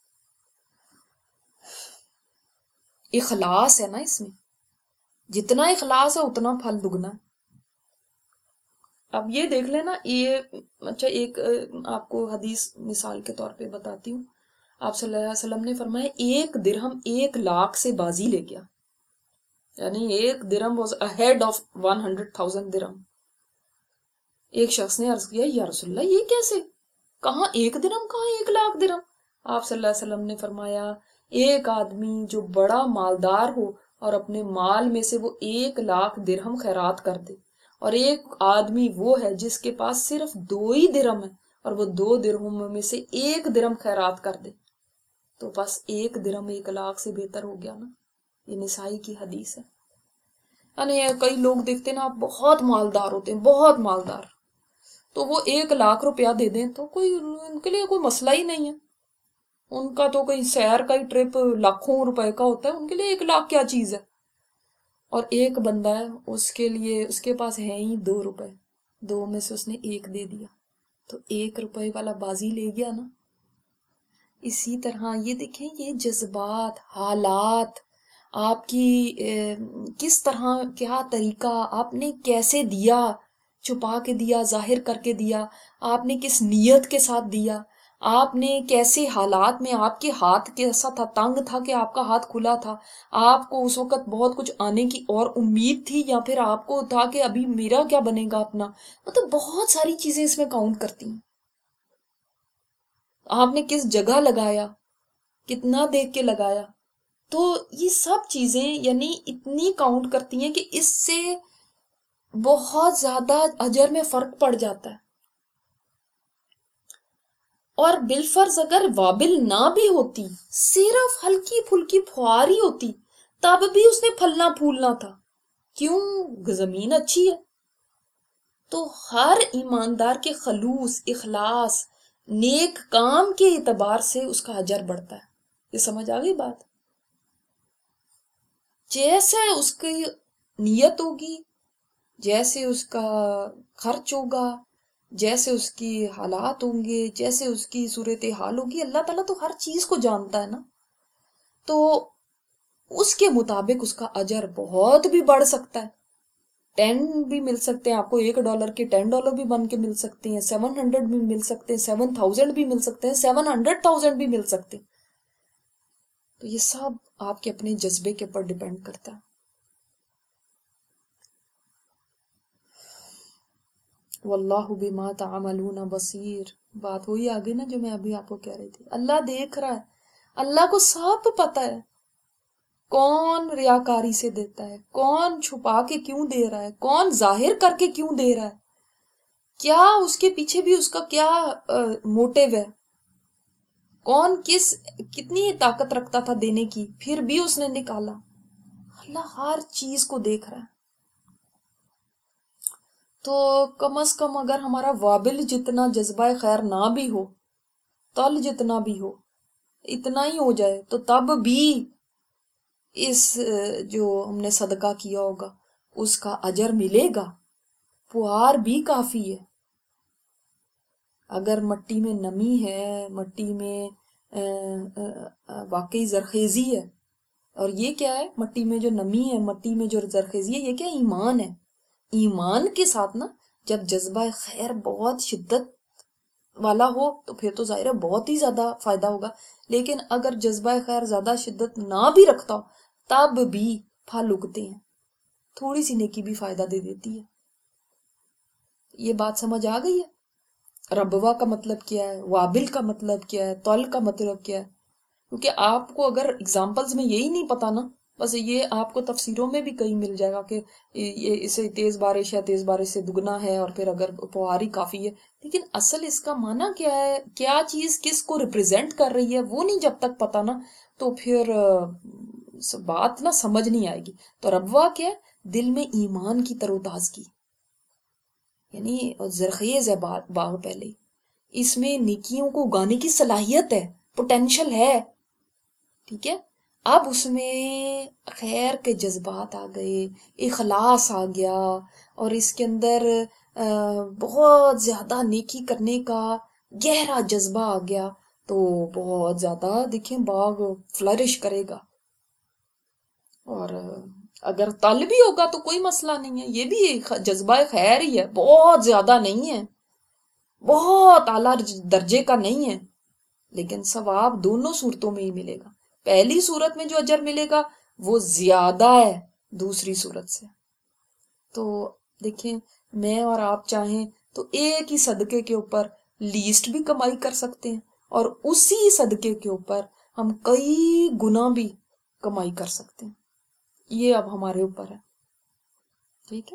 اخلاص ہے نا اس میں، جتنا اخلاص ہے اتنا پھل دگنا. اب یہ دیکھ لینا، یہ اچھا ایک آپ کو حدیث مثال کے طور پہ بتاتی ہوں. آپ صلی اللہ علیہ وسلم نے فرمایا 1 درہم 1 لاکھ سے بازی لے گیا، یعنی 1 درہم واز اہیڈ آف 100,000 درہم. ایک شخص نے عرض کیا، یا رسول اللہ یہ کیسے، کہاں 1 درہم، کہاں 1 لاکھ درہم؟ آپ صلی اللہ علیہ وسلم نے فرمایا، ایک آدمی جو بڑا مالدار ہو اور اپنے مال میں سے وہ 1 لاکھ درہم خیرات کر دے، اور ایک آدمی وہ ہے جس کے پاس صرف 2 ہی درہم ہے اور وہ 2 درہم میں سے 1 درہم خیرات کر دے، تو بس 1 درہم 1 لاکھ سے بہتر ہو گیا نا. یہ نسائی کی حدیث ہے. یعنی کئی لوگ دیکھتے ہیں نا، آپ بہت مالدار ہوتے ہیں، بہت مالدار، تو وہ 1 لاکھ روپیہ دے دیں تو کوئی ان کے لیے کوئی مسئلہ ہی نہیں ہے. ان کا تو کہیں سیر کا ہی ٹرپ لاکھوں روپے کا ہوتا ہے، ان کے لیے 1 لاکھ کیا چیز ہے. اور ایک بندہ ہے، اس کے لیے اس کے پاس ہے ہی 2 روپے، 2 میں سے اس نے 1 دے دیا، تو 1 روپے والا بازی لے گیا نا. اسی طرح یہ دیکھیں، یہ جذبات، حالات، آپ کی کس طرح، کیا طریقہ، آپ نے کیسے دیا، چھپا کے دیا، ظاہر کر کے دیا، آپ نے کس نیت کے ساتھ دیا، آپ نے کیسے حالات میں، آپ کے ہاتھ کیسا تھا، تنگ تھا کہ آپ کا ہاتھ کھلا تھا، آپ کو اس وقت بہت کچھ آنے کی اور امید تھی، یا پھر آپ کو تھا کہ ابھی میرا کیا بنے گا اپنا. مطلب بہت ساری چیزیں اس میں کاؤنٹ کرتی ہیں. آپ نے کس جگہ لگایا، کتنا دیکھ کے لگایا. تو یہ سب چیزیں یعنی اتنی کاؤنٹ کرتی ہیں کہ اس سے بہت زیادہ اجر میں فرق پڑ جاتا ہے. اور بالفرض اگر وابل نہ بھی ہوتی، صرف ہلکی پھلکی پھواری ہوتی، تب بھی اس نے پھلنا پھولنا تھا. کیوں؟ زمین اچھی ہے. تو ہر ایماندار کے خلوص، اخلاص، نیک کام کے اعتبار سے اس کا اجر بڑھتا ہے. یہ سمجھ آ گئی بات؟ جیسے اس کی نیت ہوگی، جیسے اس کا خرچ ہوگا، جیسے اس کی حالات ہوں گے، جیسے اس کی صورتحال ہوگی، اللہ تعالیٰ تو ہر چیز کو جانتا ہے نا. تو اس کے مطابق اس کا اجر بہت بھی بڑھ سکتا ہے. 10 بھی مل سکتے ہیں آپ کو، $1 کے $10 بھی بن کے مل سکتے ہیں، 700 بھی مل سکتے ہیں، 7000 بھی مل سکتے ہیں، 700,000 بھی مل سکتے ہیں. تو یہ سب آپ کے اپنے جذبے کے اوپر ڈیپینڈ کرتا ہے. واللہ بما تعملون بصیر. بات وہی آگے نا جو میں ابھی آپ کو کہہ رہی تھی. اللہ دیکھ رہا ہے، اللہ کو سب پتہ ہے کون ریاکاری سے دیتا ہے، کون چھپا کے کیوں دے رہا ہے، کون ظاہر کر کے کیوں دے رہا ہے، کیا اس کے پیچھے بھی اس کا کیا موٹیو ہے، کون کتنی طاقت رکھتا تھا دینے کی، پھر بھی اس نے نکالا. اللہ ہر چیز کو دیکھ رہا ہے. تو کم از کم اگر ہمارا وابل جتنا جذبہ خیر نہ بھی ہو، تل جتنا بھی ہو، اتنا ہی ہو جائے، تو تب بھی اس جو ہم نے صدقہ کیا ہوگا اس کا اجر ملے گا. پوار بھی کافی ہے. اگر مٹی میں نمی ہے، مٹی میں واقعی زرخیزی ہے، اور یہ کیا ہے؟ مٹی میں جو نمی ہے، مٹی میں جو زرخیزی ہے، یہ کیا؟ ایمان ہے. ایمان کے ساتھ نا جب جذبہ خیر بہت شدت والا ہو تو پھر تو ظاہر ہے بہت ہی زیادہ فائدہ ہوگا. لیکن اگر جذبہ خیر زیادہ شدت نہ بھی رکھتا ہو تب بھی پھل اگتے ہیں. تھوڑی سی نیکی بھی فائدہ دے دیتی ہے. یہ بات سمجھ آ گئی ہے؟ ربوہ کا مطلب کیا ہے، وابل کا مطلب کیا ہے، طل کا مطلب کیا ہے. کیونکہ آپ کو اگر اگزامپلز میں یہی نہیں پتا نا، بس یہ آپ کو تفسیروں میں بھی کہیں مل جائے گا کہ یہ اسے تیز بارش ہے، تیز بارش سے دگنا ہے، اور پھر اگر پواری کافی ہے. لیکن اصل اس کا معنی کیا ہے، کیا چیز کس کو ریپریزنٹ کر رہی ہے، وہ نہیں جب تک پتا نا تو پھر بات نا سمجھ نہیں آئے گی. تو ربوہ کیا ہے؟ دل میں ایمان کی تر و تازگی، یعنی زرخیز ہے باغ پہلے، اس میں نیکیوں کو اگانے کی صلاحیت ہے، پوٹینشل ہے. ٹھیک ہے، اب اس میں خیر کے جذبات آ گئے، اخلاص آ گیا، اور اس کے اندر بہت زیادہ نیکی کرنے کا گہرا جذبہ آ گیا، تو بہت زیادہ دیکھیں باغ فلرش کرے گا. اور اگر تل بھی ہوگا تو کوئی مسئلہ نہیں ہے، یہ بھی جذبہ خیر ہی ہے، بہت زیادہ نہیں ہے، بہت اعلیٰ درجے کا نہیں ہے، لیکن ثواب دونوں صورتوں میں ہی ملے گا. پہلی صورت میں جو اجر ملے گا وہ زیادہ ہے دوسری صورت سے. تو دیکھیں میں اور آپ چاہیں تو ایک ہی صدقے کے اوپر لیسٹ بھی کمائی کر سکتے ہیں، اور اسی صدقے کے اوپر ہم کئی گنا بھی کمائی کر سکتے ہیں. یہ اب ہمارے اوپر ہے. ٹھیک ہے.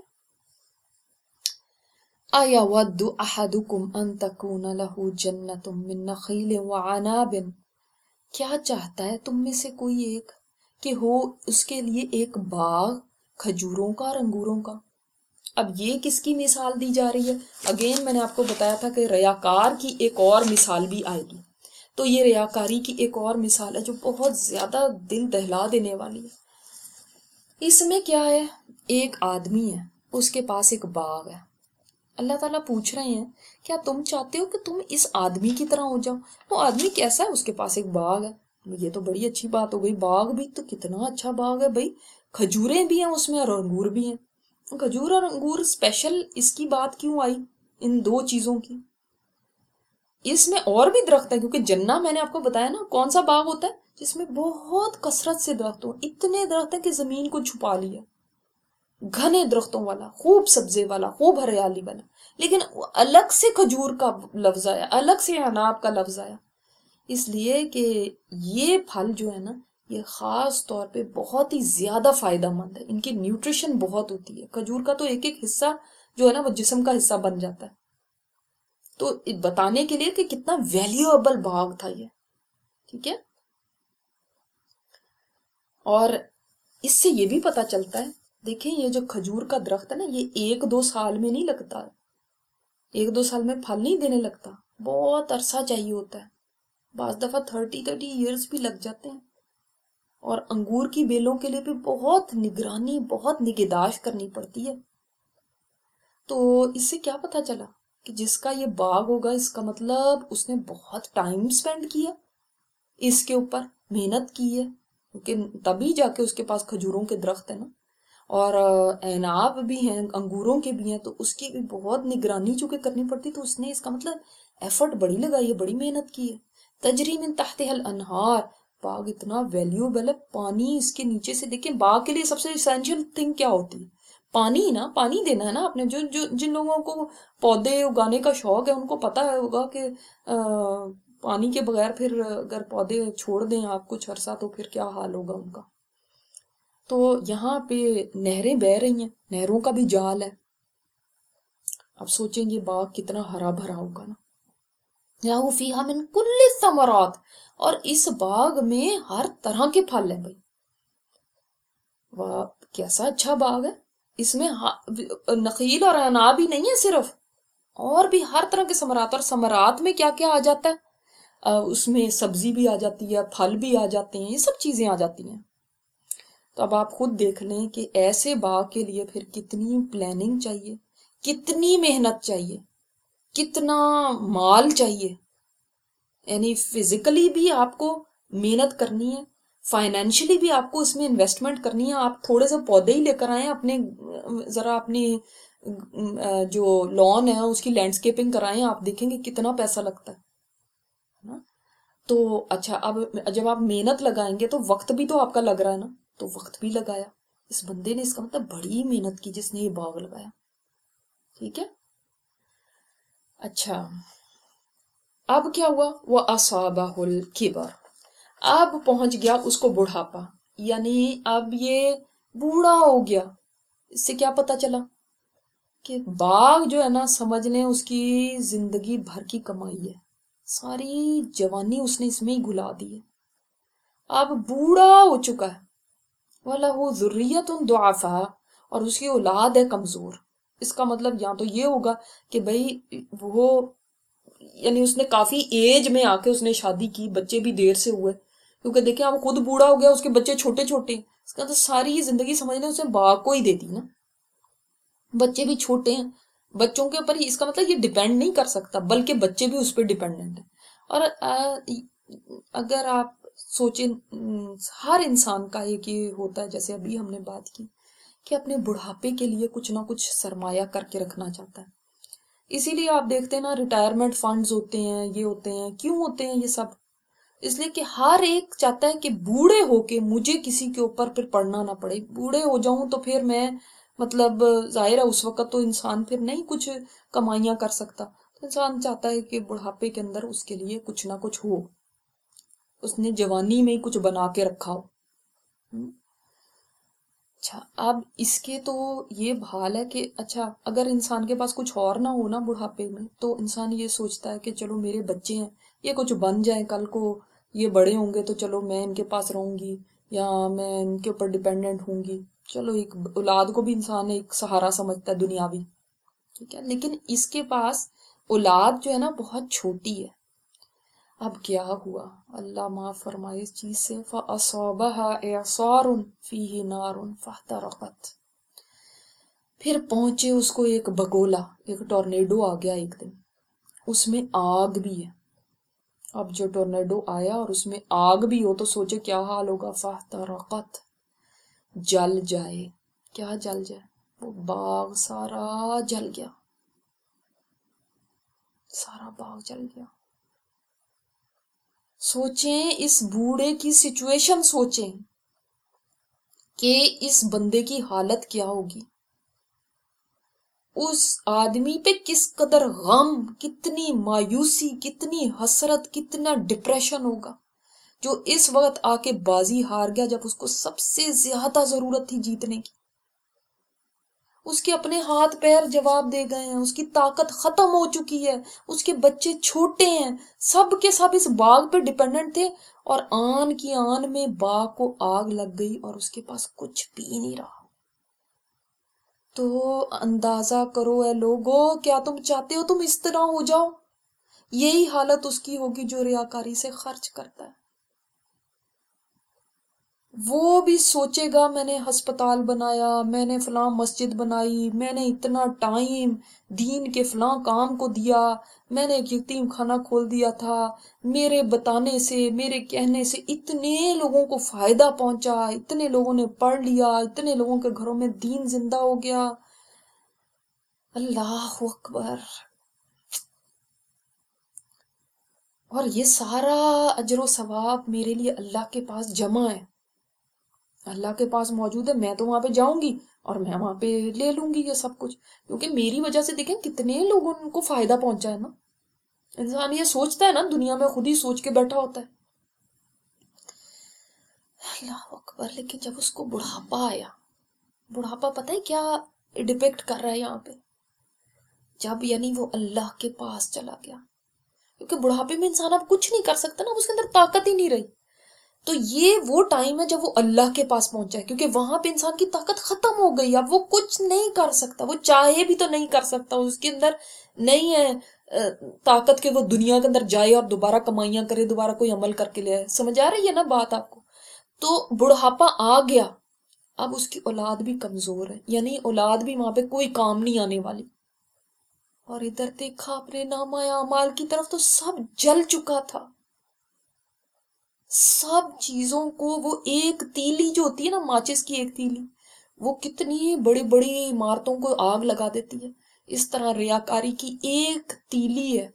آیا ود احدکم ان تکون لہ جنۃ من نخیل وعناب، کیا چاہتا ہے تم میں سے کوئی ایک کہ ہو اس کے لیے ایک باغ کھجوروں کا اور انگوروں کا. اب یہ کس کی مثال دی جا رہی ہے؟ اگین میں نے آپ کو بتایا تھا کہ ریاکار کی ایک اور مثال بھی آئے گی. تو یہ ریاکاری کی ایک اور مثال ہے جو بہت زیادہ دل دہلا دینے والی ہے. اس میں کیا ہے؟ ایک آدمی ہے، اس کے پاس ایک باغ ہے. اللہ تعالیٰ پوچھ رہے ہیں کیا تم چاہتے ہو کہ تم اس آدمی کی طرح ہو جاؤ؟ وہ آدمی کیسا ہے؟ اس کے پاس ایک باغ ہے. یہ تو بڑی اچھی بات ہو گئی، باغ بھی تو کتنا اچھا باغ ہے بھائی، کھجوریں بھی ہیں اس میں اور انگور بھی ہیں. کھجور اور انگور اسپیشل اس کی بات کیوں آئی ان دو چیزوں کی؟ اس میں اور بھی درخت ہے، کیونکہ جنہ میں نے آپ کو بتایا نا کون سا باغ ہوتا ہے جس میں بہت کثرت سے درخت ہو، اتنے درخت ہیں کہ زمین کو چھپا لیا، گھنے درختوں والا، خوب سبزے والا، خوب ہریالی والا. لیکن الگ سے کھجور کا لفظ آیا، الگ سے عناب کا لفظ آیا. اس لیے کہ یہ پھل جو ہے نا یہ خاص طور پہ بہت ہی زیادہ فائدہ مند ہے، ان کی نیوٹریشن بہت ہوتی ہے. کھجور کا تو ایک ایک حصہ جو ہے نا وہ جسم کا حصہ بن جاتا ہے. تو بتانے کے لیے کہ کتنا ویلیویبل باغ تھا یہ. ٹھیک ہے. اور اس سے یہ بھی پتا چلتا ہے، دیکھیں یہ جو کھجور کا درخت ہے نا یہ 1-2 سال میں نہیں لگتا، 1-2 سال میں پھل نہیں دینے لگتا، بہت عرصہ چاہیے ہوتا ہے. بعض دفعہ 30 ایئرز بھی لگ جاتے ہیں. اور انگور کی بیلوں کے لیے بھی بہت نگرانی، بہت نگہداشت کرنی پڑتی ہے. تو اس سے کیا پتا چلا کہ جس کا یہ باغ ہوگا اس کا مطلب اس نے بہت ٹائم سپینڈ کیا اس کے اوپر، محنت کی ہے، کیونکہ تبھی جا کے اس کے پاس کھجوروں کے درخت ہیں نا. اور عناب بھی ہیں، انگوروں کے بھی ہیں، تو اس کی بھی بہت نگرانی چونکہ کرنی پڑتی، تو اس نے اس کا مطلب ایفرٹ بڑی لگائی ہے، بڑی محنت کی ہے. تجری من تحتها الانہار، باغ اتنا ویلیوبل ہے. پانی اس کے نیچے سے دیکھیں، باغ کے لیے سب سے اسینشیل تھنگ کیا ہوتی ہے؟ پانی ہی نا، پانی دینا ہے نا. آپ نے جن لوگوں کو پودے اگانے کا شوق ہے ان کو پتا ہوگا کہ پانی کے بغیر پھر اگر پودے چھوڑ دیں آپ کچھ عرصہ تو پھر کیا حال ہوگا ان کا. تو یہاں پہ نہریں بہہ رہی ہیں، نہروں کا بھی جال ہے. اب سوچیں یہ باغ کتنا ہرا بھرا ہوگا نا. یاہو فیہا من کل الثمرات، اور اس باغ میں ہر طرح کے پھل ہیں. بھائی واہ کیسا اچھا باغ ہے. اس میں نخیل اور عناب ہی نہیں ہے صرف، اور بھی ہر طرح کے ثمرات. اور ثمرات میں کیا کیا آ جاتا ہے؟ اس میں سبزی بھی آ جاتی ہے، پھل بھی آ جاتے ہیں، یہ سب چیزیں آ جاتی ہیں. تو اب آپ خود دیکھ لیں کہ ایسے باغ کے لیے پھر کتنی پلاننگ چاہیے، کتنی محنت چاہیے، کتنا مال چاہیے. یعنی فزیکلی بھی آپ کو محنت کرنی ہے، فائنینشلی بھی آپ کو اس میں انویسٹمنٹ کرنی ہے. آپ تھوڑے سے پودے ہی لے کر آئیں، اپنے ذرا اپنی جو لان ہے اس کی لینڈسکیپنگ کرائیں، آپ دیکھیں گے کتنا پیسہ لگتا ہے. تو اچھا اب جب آپ محنت لگائیں گے تو وقت بھی تو آپ کا لگ رہا ہے نا، تو وقت بھی لگایا اس بندے نے، اس کا مطلب بڑی محنت کی جس نے یہ باغ لگایا. ٹھیک ہے. اچھا اب کیا ہوا؟ وہ اصابہ الکبر، اب پہنچ گیا اس کو بڑھاپا، یعنی اب یہ بوڑھا ہو گیا. اس سے کیا پتا چلا کہ باغ جو ہے نا سمجھ لیں اس کی زندگی بھر کی کمائی ہے، ساری جوانی اس نے اس میں ہی گھلا دی ہے. اب بوڑھا ہو چکا ہے. وَلَهُ ذُرِّيَّةٌ ضُعَفَاء، اور اس کی اولاد ہے کمزور. اس کا مطلب یا تو یہ ہوگا کہ بھئی وہ یعنی اس نے کافی ایج میں آ کے اس نے شادی کی، بچے بھی دیر سے ہوئے، کیونکہ دیکھیں اب خود بوڑھا ہو گیا، اس کے بچے چھوٹے چھوٹے ہیں. اس کا تو ساری زندگی سمجھ لیں اس نے باغ کو ہی دے دی نا. بچے بھی چھوٹے ہیں، بچوں کے اوپر ہی اس کا مطلب یہ ڈیپینڈ نہیں کر سکتا، بلکہ بچے بھی اس پہ ڈیپینڈنٹ ہیں. اور اگر آپ سوچیں ہر انسان کا ایک یہ ہوتا ہے، جیسے ابھی ہم نے بات کی کہ اپنے بڑھاپے کے لیے کچھ نہ کچھ سرمایہ کر کے رکھنا چاہتا ہے. اسی لیے آپ دیکھتے ہیں نا ریٹائرمنٹ فنڈز ہوتے ہیں، یہ ہوتے ہیں. کیوں ہوتے ہیں یہ سب؟ اس لیے کہ ہر ایک چاہتا ہے کہ بوڑھے ہو کے مجھے کسی کے اوپر پھر پڑنا نہ پڑے. بوڑھے ہو جاؤں تو پھر میں مطلب ظاہر ہے اس وقت تو انسان پھر نہیں کچھ کمائیاں کر سکتا. تو انسان چاہتا ہے کہ بڑھاپے کے اندر اس کے لیے کچھ نہ کچھ ہو، اس نے جوانی میں ہی کچھ بنا کے رکھا ہو. اچھا اب اس کے تو یہ حال ہے کہ اچھا اگر انسان کے پاس کچھ اور نہ ہو نا بڑھاپے میں، تو انسان یہ سوچتا ہے کہ چلو میرے بچے ہیں، یہ کچھ بن جائیں، کل کو یہ بڑے ہوں گے تو چلو میں ان کے پاس رہوں گی یا میں ان کے اوپر ڈیپینڈنٹ ہوں گی. چلو ایک اولاد کو بھی انسان ایک سہارا سمجھتا ہے دنیاوی. ٹھیک ہے. لیکن اس کے پاس اولاد جو ہے نا بہت چھوٹی ہے. اب کیا ہوا؟ اللہ معاف فرمائے اس چیز سے. فَأَصَابَهَا إِعْصَارٌ فِيهِ نَارٌ فَاحْتَرَقَتْ، پھر پہنچے اس کو ایک بگولا، ایک ٹورنیڈو آ گیا ایک دن، اس میں آگ بھی ہے. اب جو ٹورنیڈو آیا اور اس میں آگ بھی ہو تو سوچے کیا حال ہوگا. فَاحْتَرَقَتْ، جل جائے. کیا جل جائے؟ وہ باغ سارا جل گیا، سارا باغ جل گیا. سوچیں اس بوڑھے کی سچویشن، سوچیں کہ اس بندے کی حالت کیا ہوگی. اس آدمی پہ کس قدر غم، کتنی مایوسی، کتنی حسرت، کتنا ڈپریشن ہوگا، جو اس وقت آ کے بازی ہار گیا جب اس کو سب سے زیادہ ضرورت تھی جیتنے کی۔ اس کے اپنے ہاتھ پیر جواب دے گئے ہیں، اس کی طاقت ختم ہو چکی ہے، اس کے بچے چھوٹے ہیں، سب کے سب اس باغ پہ ڈیپینڈنٹ تھے، اور آن کی آن میں باغ کو آگ لگ گئی اور اس کے پاس کچھ بھی نہیں رہا۔ تو اندازہ کرو اے لوگو، کیا تم چاہتے ہو تم اس طرح ہو جاؤ؟ یہی حالت اس کی ہوگی جو ریاکاری سے خرچ کرتا ہے۔ وہ بھی سوچے گا میں نے ہسپتال بنایا، میں نے فلاں مسجد بنائی، میں نے اتنا ٹائم دین کے فلاں کام کو دیا، میں نے ایک یتیم خانہ کھول دیا تھا، میرے بتانے سے، میرے کہنے سے اتنے لوگوں کو فائدہ پہنچا، اتنے لوگوں نے پڑھ لیا، اتنے لوگوں کے گھروں میں دین زندہ ہو گیا۔ اللہ اکبر۔ اور یہ سارا اجر و ثواب میرے لیے اللہ کے پاس جمع ہے، اللہ کے پاس موجود ہے، میں تو وہاں پہ جاؤں گی اور میں وہاں پہ لے لوں گی یہ سب کچھ، کیونکہ میری وجہ سے دیکھیں کتنے لوگوں کو فائدہ پہنچا ہے نا۔ انسان یہ سوچتا ہے نا، دنیا میں خود ہی سوچ کے بیٹھا ہوتا ہے۔ اللہ اکبر۔ لیکن جب اس کو بڑھاپا آیا، بڑھاپا پتہ ہے کیا ڈپیکٹ کر رہا ہے یہاں پہ؟ جب یعنی وہ اللہ کے پاس چلا گیا، کیونکہ بڑھاپے میں انسان اب کچھ نہیں کر سکتا نا، اب اس کے اندر طاقت ہی نہیں رہی۔ تو یہ وہ ٹائم ہے جب وہ اللہ کے پاس پہنچا ہے، کیونکہ وہاں پہ انسان کی طاقت ختم ہو گئی، اب وہ کچھ نہیں کر سکتا، وہ چاہے بھی تو نہیں کر سکتا، اس کے اندر نہیں ہے طاقت کہ وہ دنیا کے اندر جائے اور دوبارہ کمائیاں کرے، دوبارہ کوئی عمل کر کے لے آئے۔ سمجھ آ رہی ہے نا بات آپ کو؟ تو بڑھاپا آ گیا، اب اس کی اولاد بھی کمزور ہے، یعنی اولاد بھی وہاں پہ کوئی کام نہیں آنے والی۔ اور ادھر دیکھا اپنے نامہ اعمال کی طرف تو سب جل چکا تھا، سب چیزوں کو، وہ ایک تیلی جو ہوتی ہے نا، ماچس کی ایک تیلی، وہ کتنی بڑی بڑی عمارتوں کو آگ لگا دیتی ہے، اس طرح ریاکاری کی ایک تیلی ہے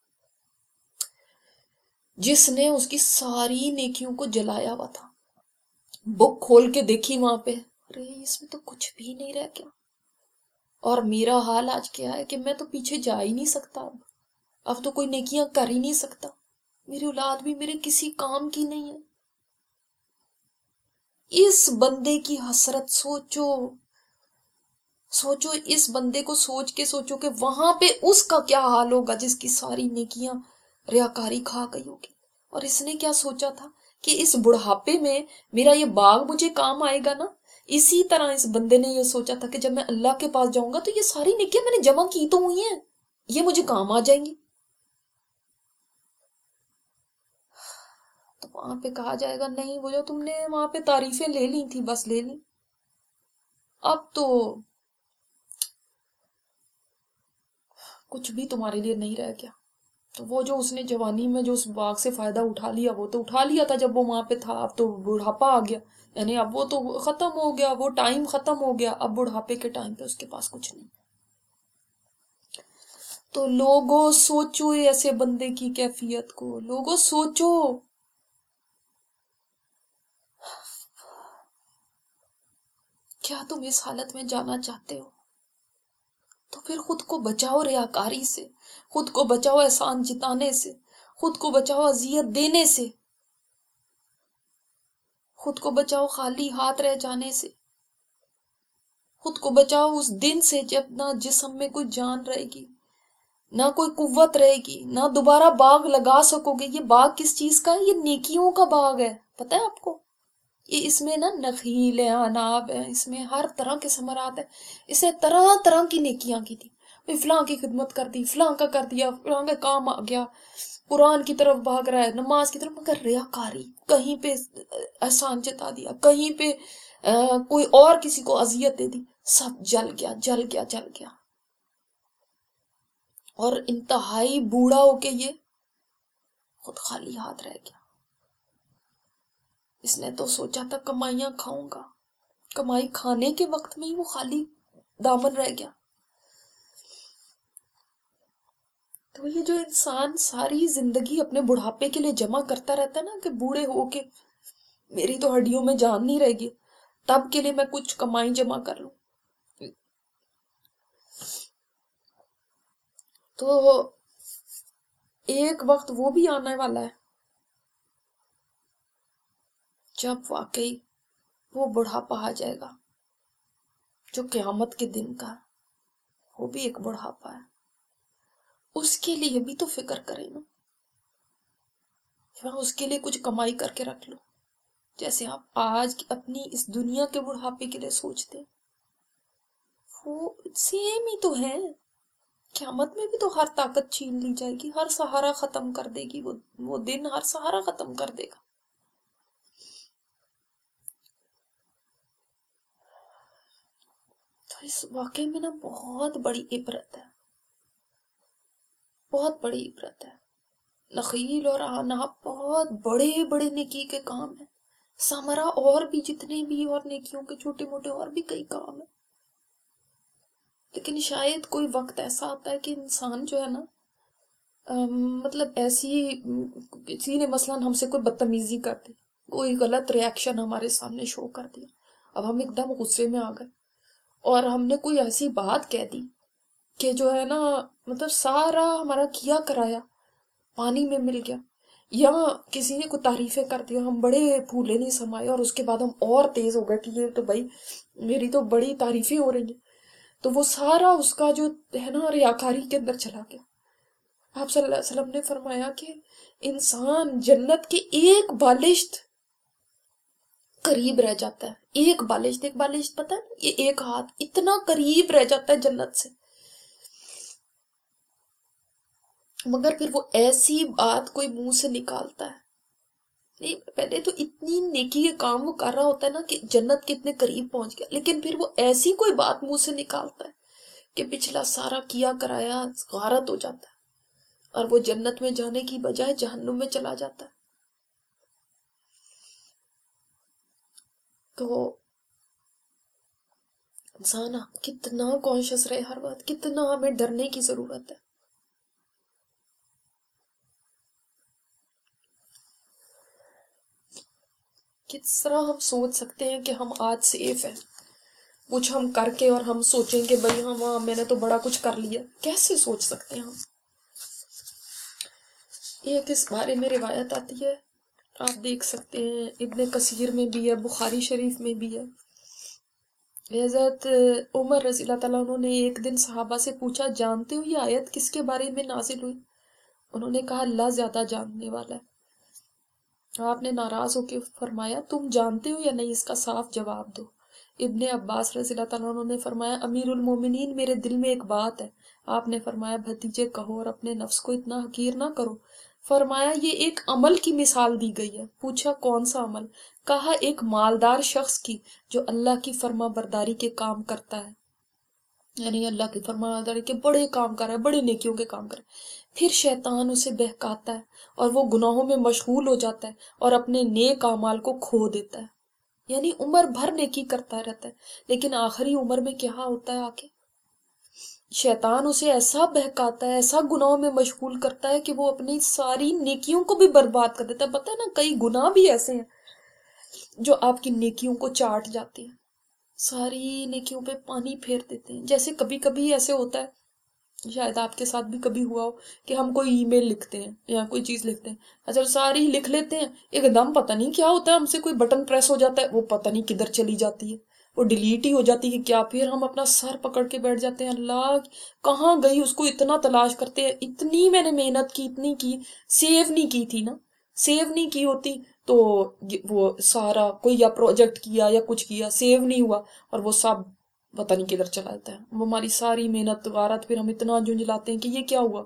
جس نے اس کی ساری نیکیوں کو جلایا ہوا تھا۔ بک کھول کے دیکھی وہاں پہ، ارے اس میں تو کچھ بھی نہیں رہ گیا۔ اور میرا حال آج کیا ہے کہ میں تو پیچھے جا ہی نہیں سکتا، اب تو کوئی نیکیاں کر ہی نہیں سکتا، میری اولاد بھی میرے کسی کام کی نہیں ہے۔ اس بندے کی حسرت سوچو، سوچو اس بندے کو سوچ کے سوچو کہ وہاں پہ اس کا کیا حال ہوگا جس کی ساری نیکیاں ریاکاری کھا گئی ہوگی۔ اور اس نے کیا سوچا تھا کہ اس بڑھاپے میں میرا یہ باغ مجھے کام آئے گا نا، اسی طرح اس بندے نے یہ سوچا تھا کہ جب میں اللہ کے پاس جاؤں گا تو یہ ساری نیکیاں میں نے جمع کی تو ہوئی ہیں، یہ مجھے کام آ جائیں گی۔ تو وہاں پہ کہا جائے گا نہیں، وہ جو تم نے وہاں پہ تعریفیں لے لی تھی بس لے لی، اب تو کچھ بھی تمہارے لیے نہیں رہ گیا۔ تو وہ جو اس نے جوانی میں جو اس باغ سے فائدہ اٹھا لیا، وہ تو اٹھا لیا تھا جب وہ وہاں پہ تھا، اب تو بڑھاپا آ گیا، یعنی اب وہ تو ختم ہو گیا، وہ ٹائم ختم ہو گیا، اب بڑھاپے کے ٹائم پہ اس کے پاس کچھ نہیں۔ تو لوگوں سوچو ایسے بندے کی کیفیت کو، لوگوں سوچو۔ کیا تم اس حالت میں جانا چاہتے ہو؟ تو پھر خود کو بچاؤ ریاکاری سے، خود کو بچاؤ احسان جتانے سے، خود کو بچاؤ اذیت دینے سے، خود کو بچاؤ خالی ہاتھ رہ جانے سے، خود کو بچاؤ اس دن سے جب نہ جسم میں کوئی جان رہے گی، نہ کوئی قوت رہے گی، نہ دوبارہ باغ لگا سکو گے۔ یہ باغ کس چیز کا ہے؟ یہ نیکیوں کا باغ ہے، پتہ ہے آپ کو؟ یہ اس میں نا نخیل ہے، اناب ہے، اس میں ہر طرح کے ثمرات ہیں، اس نے طرح طرح کی نیکیاں کی تھی، فلاں کی خدمت کر دی، فلاں کا کر دیا، فلاں کا کام آ گیا، قرآن کی طرف بھاگ رہا ہے، نماز کی طرف، مگر ریاکاری، کہیں پہ احسان جتا دیا، کہیں پہ کوئی اور کسی کو اذیت دے دی، سب جل گیا جل گیا جل گیا۔ اور انتہائی بوڑھا ہو کے یہ خود خالی ہاتھ رہ گیا۔ اس نے تو سوچا تھا کمائیاں کھاؤں گا، کمائی کھانے کے وقت میں ہی وہ خالی دامن رہ گیا۔ تو یہ جو انسان ساری زندگی اپنے بڑھاپے کے لیے جمع کرتا رہتا ہے نا کہ بوڑھے ہو کے میری تو ہڈیوں میں جان نہیں رہے گی، تب کے لیے میں کچھ کمائی جمع کر لوں، تو ایک وقت وہ بھی آنے والا ہے جب واقعی وہ بڑھاپا آ جائے گا جو قیامت کے دن کا، وہ بھی ایک بڑھاپا ہے. اس کے لیے بھی تو فکر کرے نا، اس کے لیے کچھ کمائی کر کے رکھ لو، جیسے آپ آج اپنی اس دنیا کے بڑھاپے کے لیے سوچتے ہیں. وہ سیم ہی تو ہے. قیامت میں بھی تو ہر طاقت چھین لی جائے گی، ہر سہارا ختم کر دے گی، وہ دن ہر سہارا ختم کر دے گا. تو اس واقعے میں نا بہت بڑی عبرت ہے، بہت بڑی عبرت ہے. نخیل اور عناب بہت بڑے بڑے نیکی کے کام ہیں. ثمرہ اور بھی جتنے بھی اور نیکیوں کے چھوٹے موٹے اور بھی کئی کام ہیں. لیکن شاید کوئی وقت ایسا آتا ہے کہ انسان جو ہے نا مطلب ایسی کسی نے مثلاً ہم سے کوئی بدتمیزی کر دی، کوئی غلط ریاکشن ہمارے سامنے شو کر دیا، اب ہم ایک دم غصے میں آ گئے اور ہم نے کوئی ایسی بات کہہ دی کہ جو ہے نا مطلب سارا ہمارا کیا کرایا پانی میں مل گیا، یا کسی نے کوئی تعریفیں کر دی اور ہم بڑے پھولے نہیں سمائے اور اس کے بعد ہم اور تیز ہو گئے کہ یہ تو بھائی میری تو بڑی تعریفیں ہو رہی ہیں، تو وہ سارا اس کا جو ہے نا ریاکاری کے اندر چلا گیا. آپ صلی اللہ علیہ وسلم نے فرمایا کہ انسان جنت کی ایک بالشت قریب رہ جاتا ہے. ایک بالشت پتہ ہے یہ ایک ہاتھ اتنا قریب رہ جاتا ہے جنت سے، مگر پھر وہ ایسی بات کوئی منہ سے نکالتا ہے. نہیں پہلے تو اتنی نیکی کے کام وہ کر رہا ہوتا ہے نا کہ جنت کے اتنے قریب پہنچ گیا، لیکن پھر وہ ایسی کوئی بات منہ سے نکالتا ہے کہ پچھلا سارا کیا کرایا غارت ہو جاتا ہے اور وہ جنت میں جانے کی بجائے جہنم میں چلا جاتا ہے. تو انسان کتنا کانشیس رہے ہر وقت، کتنا ہمیں ڈرنے کی ضرورت ہے. کس طرح ہم سوچ سکتے ہیں کہ ہم آج سیف ہیں کچھ ہم کر کے، اور ہم سوچیں کہ بھئی ہاں میں نے تو بڑا کچھ کر لیا. کیسے سوچ سکتے ہیں ہم؟ ایک اس بارے میں روایت آتی ہے، آپ دیکھ سکتے ہیں ابن کثیر میں بھی ہے، بخاری شریف میں بھی ہے. حضرت عمر رضی اللہ تعالیٰ عنہ نے ایک دن صحابہ سے پوچھا جانتے ہو یہ آیت کس کے بارے میں نازل ہوئی؟ انہوں نے کہا اللہ زیادہ جاننے والا ہے. آپ نے ناراض ہو کے فرمایا تم جانتے ہو یا نہیں، اس کا صاف جواب دو. ابن عباس رضی اللہ تعالیٰ عنہ نے فرمایا امیر المومنین میرے دل میں ایک بات ہے. آپ نے فرمایا بھتیجے کہو اور اپنے نفس کو اتنا حقیر نہ کرو. فرمایا یہ ایک عمل کی مثال دی گئی ہے. پوچھا کون سا عمل؟ کہا ایک مالدار شخص کی جو اللہ کی فرما برداری کے کام کرتا ہے، یعنی اللہ کی فرما برداری کے بڑے کام کر رہا ہے، بڑے نیکیوں کے کام کر رہا ہے، پھر شیطان اسے بہکاتا ہے اور وہ گناہوں میں مشغول ہو جاتا ہے اور اپنے نیک اعمال کو کھو دیتا ہے. یعنی عمر بھر نیکی کرتا رہتا ہے، لیکن آخری عمر میں کیا ہوتا ہے آکے شیطان اسے ایسا بہکاتا ہے، ایسا گناہوں میں مشغول کرتا ہے کہ وہ اپنی ساری نیکیوں کو بھی برباد کر دیتا ہے. پتہ ہے نا کئی گناہ بھی ایسے ہیں جو آپ کی نیکیوں کو چاٹ جاتے ہیں، ساری نیکیوں پہ پانی پھیر دیتے ہیں. جیسے کبھی کبھی ایسے ہوتا ہے، شاید آپ کے ساتھ بھی کبھی ہوا ہو کہ ہم کوئی ای میل لکھتے ہیں یا کوئی چیز لکھتے ہیں، اچھا ساری لکھ لیتے ہیں، ایک دم پتہ نہیں کیا ہوتا ہے ہم سے کوئی بٹن پریس ہو جاتا ہے، وہ پتہ نہیں کدھر چلی جاتی ہے، وہ ڈیلیٹ ہی ہو جاتی ہے کیا. پھر ہم اپنا سر پکڑ کے بیٹھ جاتے ہیں اللہ کہاں گئی، اس کو اتنا تلاش کرتے ہیں، اتنی میں نے محنت کی، اتنی کی، سیو نہیں کی تھی نا، سیو نہیں کی ہوتی تو وہ سارا کوئی یا پروجیکٹ کیا یا کچھ کیا سیو نہیں ہوا اور وہ سب پتہ نہیں کدھر چلا جاتا ہے، وہ ہماری ساری محنت غارت، پھر ہم اتنا جھنجھلاتے ہیں کہ یہ کیا ہوا.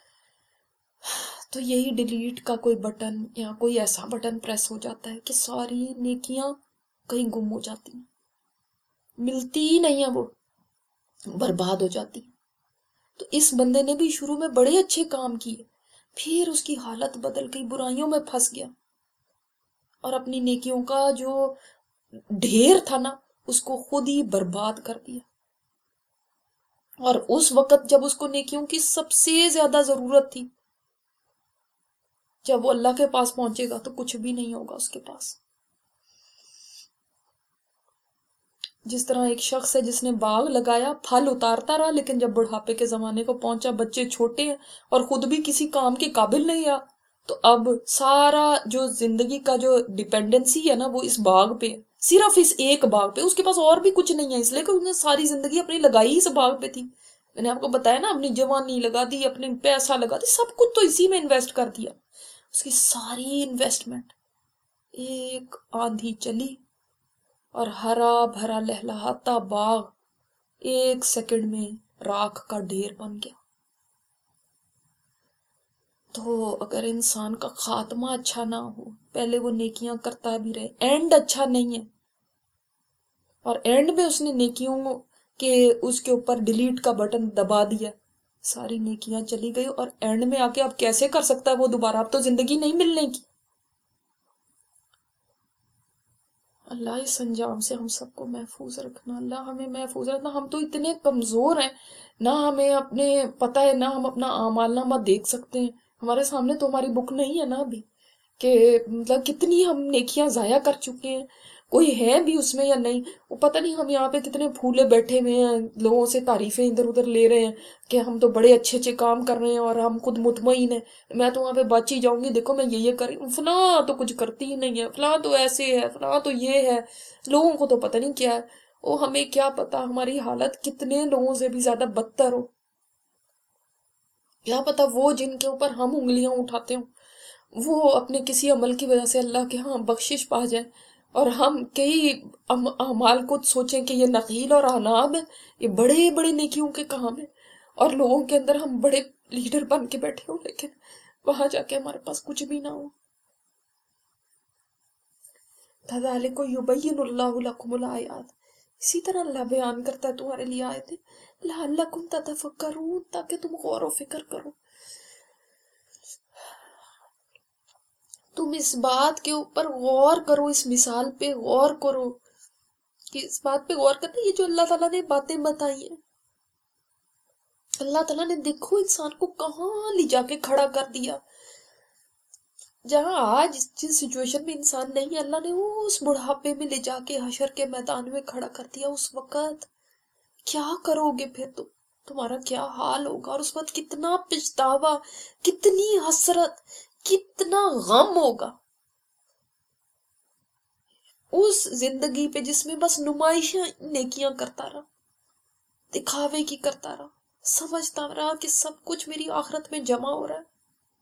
تو یہی ڈیلیٹ کا کوئی بٹن یا کوئی ایسا بٹن پریس ہو جاتا ہے کہ ساری نیکیاں کہیں گم ہو جاتی ہیں، ملتی ہی نہیں ہیں، وہ برباد ہو جاتی ہیں. تو اس بندے نے بھی شروع میں بڑے اچھے کام کیے، پھر اس کی حالت بدل گئی، برائیوں میں پھنس گیا اور اپنی نیکیوں کا جو ڈھیر تھا نا اس کو خود ہی برباد کر دیا. اور اس وقت جب اس کو نیکیوں کی سب سے زیادہ ضرورت تھی، جب وہ اللہ کے پاس پہنچے گا تو کچھ بھی نہیں ہوگا اس کے پاس. جس طرح ایک شخص ہے جس نے باغ لگایا، پھل اتارتا رہا، لیکن جب بڑھاپے کے زمانے کو پہنچا، بچے چھوٹے ہیں اور خود بھی کسی کام کے قابل نہیں رہا، تو اب سارا جو زندگی کا جو ڈیپینڈنسی ہے نا وہ اس باغ پہ ہے، صرف اس ایک باغ پہ، اس کے پاس اور بھی کچھ نہیں ہے، اس لیے کہ انہوں نے ساری زندگی اپنی لگائی اس باغ پہ تھی. میں نے آپ کو بتایا نا، اپنی جوانی لگا دی، اپنے پیسہ لگا دی، سب کچھ تو اسی میں انویسٹ کر دیا. اس کی ساری انویسٹمنٹ ایک آندھی چلی اور ہرا بھرا لہلہاتا باغ ایک سیکنڈ میں راکھ کا ڈھیر بن گیا. تو اگر انسان کا خاتمہ اچھا نہ ہو، پہلے وہ نیکیاں کرتا بھی رہے، اینڈ اچھا نہیں ہے، اور اینڈ میں اس نے نیکیوں کے اس کے اوپر ڈیلیٹ کا بٹن دبا دیا، ساری نیکیاں چلی گئی، اور اینڈ میں آ کے اب کیسے کر سکتا ہے وہ دوبارہ؟ اب تو زندگی نہیں ملنے کی. اللہ اس انجام سے ہم سب کو محفوظ رکھنا، اللہ ہمیں محفوظ رکھنا. ہم تو اتنے کمزور ہیں، نہ ہمیں اپنے پتہ ہے، نہ ہم اپنا اعمال نامہ دیکھ سکتے ہیں. ہمارے سامنے تو ہماری بک نہیں ہے نا ابھی، کہ مطلب کتنی ہم نیکیاں ضائع کر چکے ہیں، کوئی ہے بھی اس میں یا نہیں. وہ پتہ نہیں ہم یہاں پہ کتنے پھولے بیٹھے ہوئے ہیں، لوگوں سے تعریفیں ادھر ادھر لے رہے ہیں کہ ہم تو بڑے اچھے اچھے کام کر رہے ہیں اور ہم خود مطمئن ہیں. میں تو وہاں پہ بچ ہی جاؤں گی، دیکھو میں یہ کر رہی ہوں، فلاں تو کچھ کرتی ہی نہیں ہے، فلاں تو ایسے ہے، فلاں تو یہ ہے. لوگوں کو تو پتہ نہیں کیا ہے، وہ ہمیں کیا پتا ہماری حالت کتنے لوگوں سے بھی زیادہ بدتر ہو. کیا پتا وہ جن کے اوپر ہم انگلیاں اٹھاتے ہوں وہ اپنے کسی عمل کی وجہ سے اللہ کے ہاں بخشش پا جائیں، اور ہم کئی اعمال کو سوچیں کہ یہ نخیل اور عناب ہے، یہ بڑے بڑے نیکیوں کے کام ہیں، اور لوگوں کے اندر ہم بڑے لیڈر بن کے بیٹھے ہوں، لیکن وہاں جا کے ہمارے پاس کچھ بھی نہ ہو. کَذَلِکَ یُبَیِّنُ اللَّهُ لَکُمُ الْآیَاتِ، اسی طرح اللہ بیان کرتا ہے تمہارے لیے آیتیں، لَعَلَّکُمْ تَتَفَکَّرُونَ، تاکہ تم غور و فکر کرو. تم اس بات کے اوپر غور کرو، اس مثال پہ غور کرو، کہ اس بات پہ غور کرنا، یہ جو اللہ تعالیٰ نے باتیں بتائی ہیں، اللہ تعالیٰ نے دیکھو انسان کو کہاں لے جا کے کھڑا کر دیا. جہاں آج جس سچویشن میں انسان نہیں ہے، اللہ نے وہ اس بڑھاپے میں لے جا کے حشر کے میدان میں کھڑا کر دیا. اس وقت کیا کرو گے پھر تمہارا کیا حال ہوگا؟ اور اس وقت کتنا پچھتاوا، کتنی حسرت، کتنا غم ہوگا اس زندگی پہ جس میں بس نمائشیں نیکیاں کرتا رہا، دکھاوے کی کرتا رہا، سمجھتا رہا کہ سب کچھ میری آخرت میں جمع ہو رہا ہے.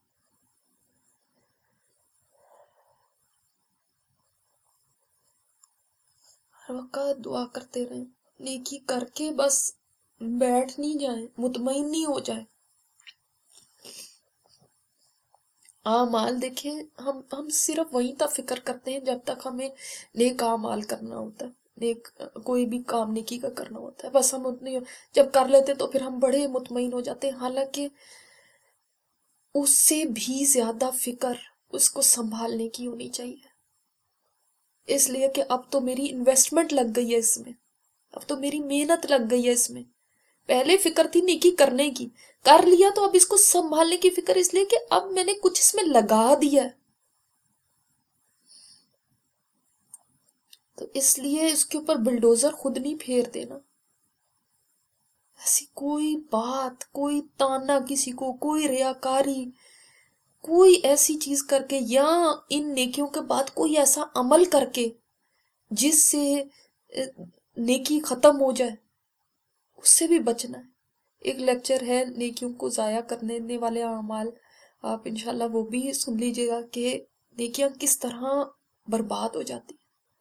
ہر وقت دعا کرتے رہیں، نیکی کر کے بس بیٹھ نہیں جائیں، مطمئن نہیں ہو جائیں. اعمال دیکھیں، ہم صرف وہیں تک فکر کرتے ہیں جب تک ہمیں نیک اعمال کرنا ہوتا ہے، نیک کوئی بھی کام نیکی کا کرنا ہوتا ہے، بس ہم اتنی جب کر لیتے تو پھر ہم بڑے مطمئن ہو جاتے ہیں. حالانکہ اس سے بھی زیادہ فکر اس کو سنبھالنے کی ہونی چاہیے، اس لیے کہ اب تو میری انویسٹمنٹ لگ گئی ہے اس میں، اب تو میری محنت لگ گئی ہے اس میں. پہلے فکر تھی نیکی کرنے کی، کر لیا تو اب اس کو سنبھالنے کی فکر، اس لیے کہ اب میں نے کچھ اس میں لگا دیا ہے، تو اس لیے اس کے اوپر بلڈوزر خود نہیں پھیر دینا. ایسی کوئی بات، کوئی تانا کسی کو، کوئی ریاکاری، کوئی ایسی چیز کر کے یا ان نیکیوں کے بعد کوئی ایسا عمل کر کے جس سے نیکی ختم ہو جائے، اس سے بھی بچنا ہے. ایک لیکچر ہے نیکیوں کو ضائع کرنے والے اعمال، آپ انشاءاللہ وہ بھی سن لیجئے گا کہ نیکیاں کس طرح برباد ہو جاتی.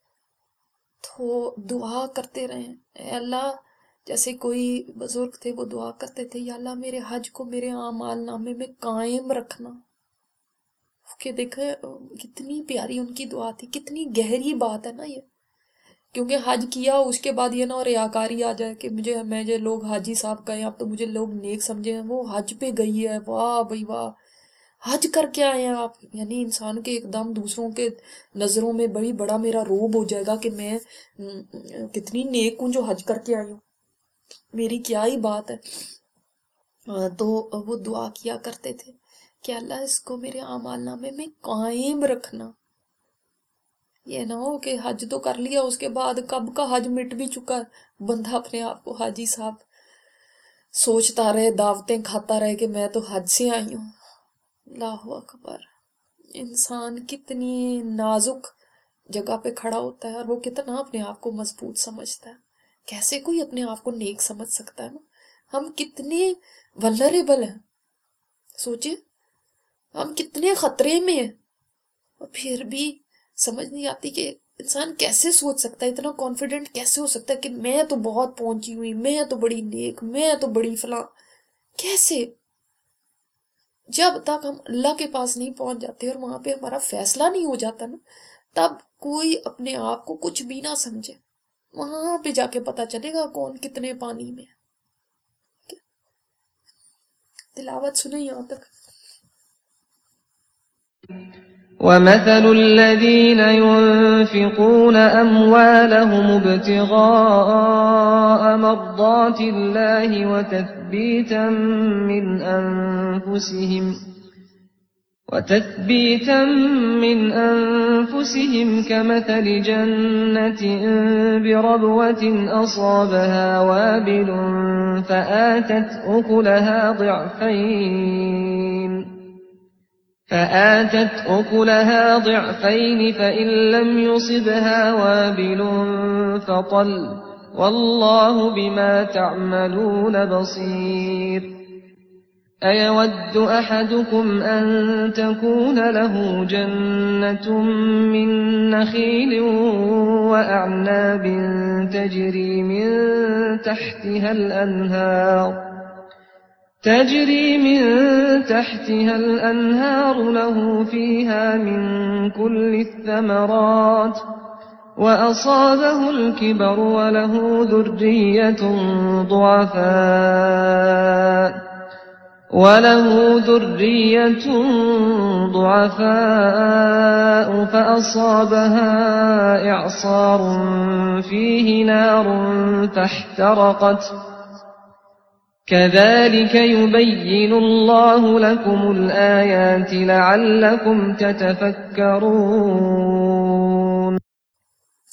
تو دعا کرتے رہیں، اے اللہ، جیسے کوئی بزرگ تھے وہ دعا کرتے تھے، یا اللہ میرے حج کو میرے اعمال نامے میں قائم رکھنا. کہ دیکھیں کتنی پیاری ان کی دعا تھی، کتنی گہری بات ہے نا یہ. کیونکہ حج کیا اس کے بعد یہ نہ ریاکاری آ جائے کہ مجھے لوگ حاجی صاحب کہیں، اب تو مجھے لوگ نیک سمجھے ہیں، وہ حج پہ گئی ہے، واہ بھائی واہ، حج کر کے آئے ہیں آپ. یعنی انسان کے ایک دم دوسروں کے نظروں میں بڑا میرا روب ہو جائے گا کہ میں کتنی نیک ہوں جو حج کر کے آئی ہوں، میری کیا ہی بات ہے. تو وہ دعا کیا کرتے تھے کہ اللہ اس کو میرے اعمال نامے میں قائم رکھنا. یہ نہ ہو کہ حج تو کر لیا، اس کے بعد کب کا حج مٹ بھی چکا ہے، بندہ اپنے آپ کو حاجی صاحب سوچتا رہے، دعوتیں کھاتا رہے کہ میں تو حج سے آئی ہوں۔ اللہ اکبر۔ انسان کتنی نازک جگہ پہ کھڑا ہوتا ہے اور وہ کتنا اپنے آپ کو مضبوط سمجھتا ہے۔ کیسے کوئی اپنے آپ کو نیک سمجھ سکتا ہے نا؟ ہم کتنے ولنریبل ہیں، سوچیں ہم کتنے خطرے میں ہیں، اور پھر بھی سمجھ نہیں آتی کہ انسان کیسے سوچ سکتا ہے، اتنا کانفیڈنٹ کیسے ہو سکتا ہے کہ میں تو بہت پہنچی ہوئی، میں تو بڑی نیک، میں تو بڑی فلاں۔ کیسے؟ جب تک ہم اللہ کے پاس نہیں پہنچ جاتے اور وہاں پہ ہمارا فیصلہ نہیں ہو جاتا نا، تب کوئی اپنے آپ کو کچھ بھی نہ سمجھے، وہاں پہ جا کے پتا چلے گا کون کتنے پانی میں ہے۔ تلاوت سنیں یہاں تک۔ وَمَثَلُ الَّذِينَ يُنفِقُونَ أَمْوَالَهُمُ ابْتِغَاءَ مَرْضَاتِ اللَّهِ وَتَثْبِيتًا مِّنْ أَنفُسِهِمْ كَمَثَلِ جَنَّةٍ بِرَبْوَةٍ أَصَابَهَا وَابِلٌ فَآتَتْ أُكُلَهَا ضِعْفَيْنِ فَإِن لَّمْ يُصِبْهَا وَابِلٌ فَطَلٌّ وَاللَّهُ بِمَا تَعْمَلُونَ بَصِيرٌ أَيَوَدُّ أَحَدُكُمْ أَن تَكُونَ لَهُ جَنَّةٌ مِّن نَّخِيلٍ وَأَعْنَابٍ تَجْرِي مِن تحتها الأنهار له فيها من كل الثمرات وأصابه الكبر وله ذرية ضعفاء فأصابها إعصار فيه نار فاحترقت كذلك يبين الله لكم الآيات لعلكم تتفكرون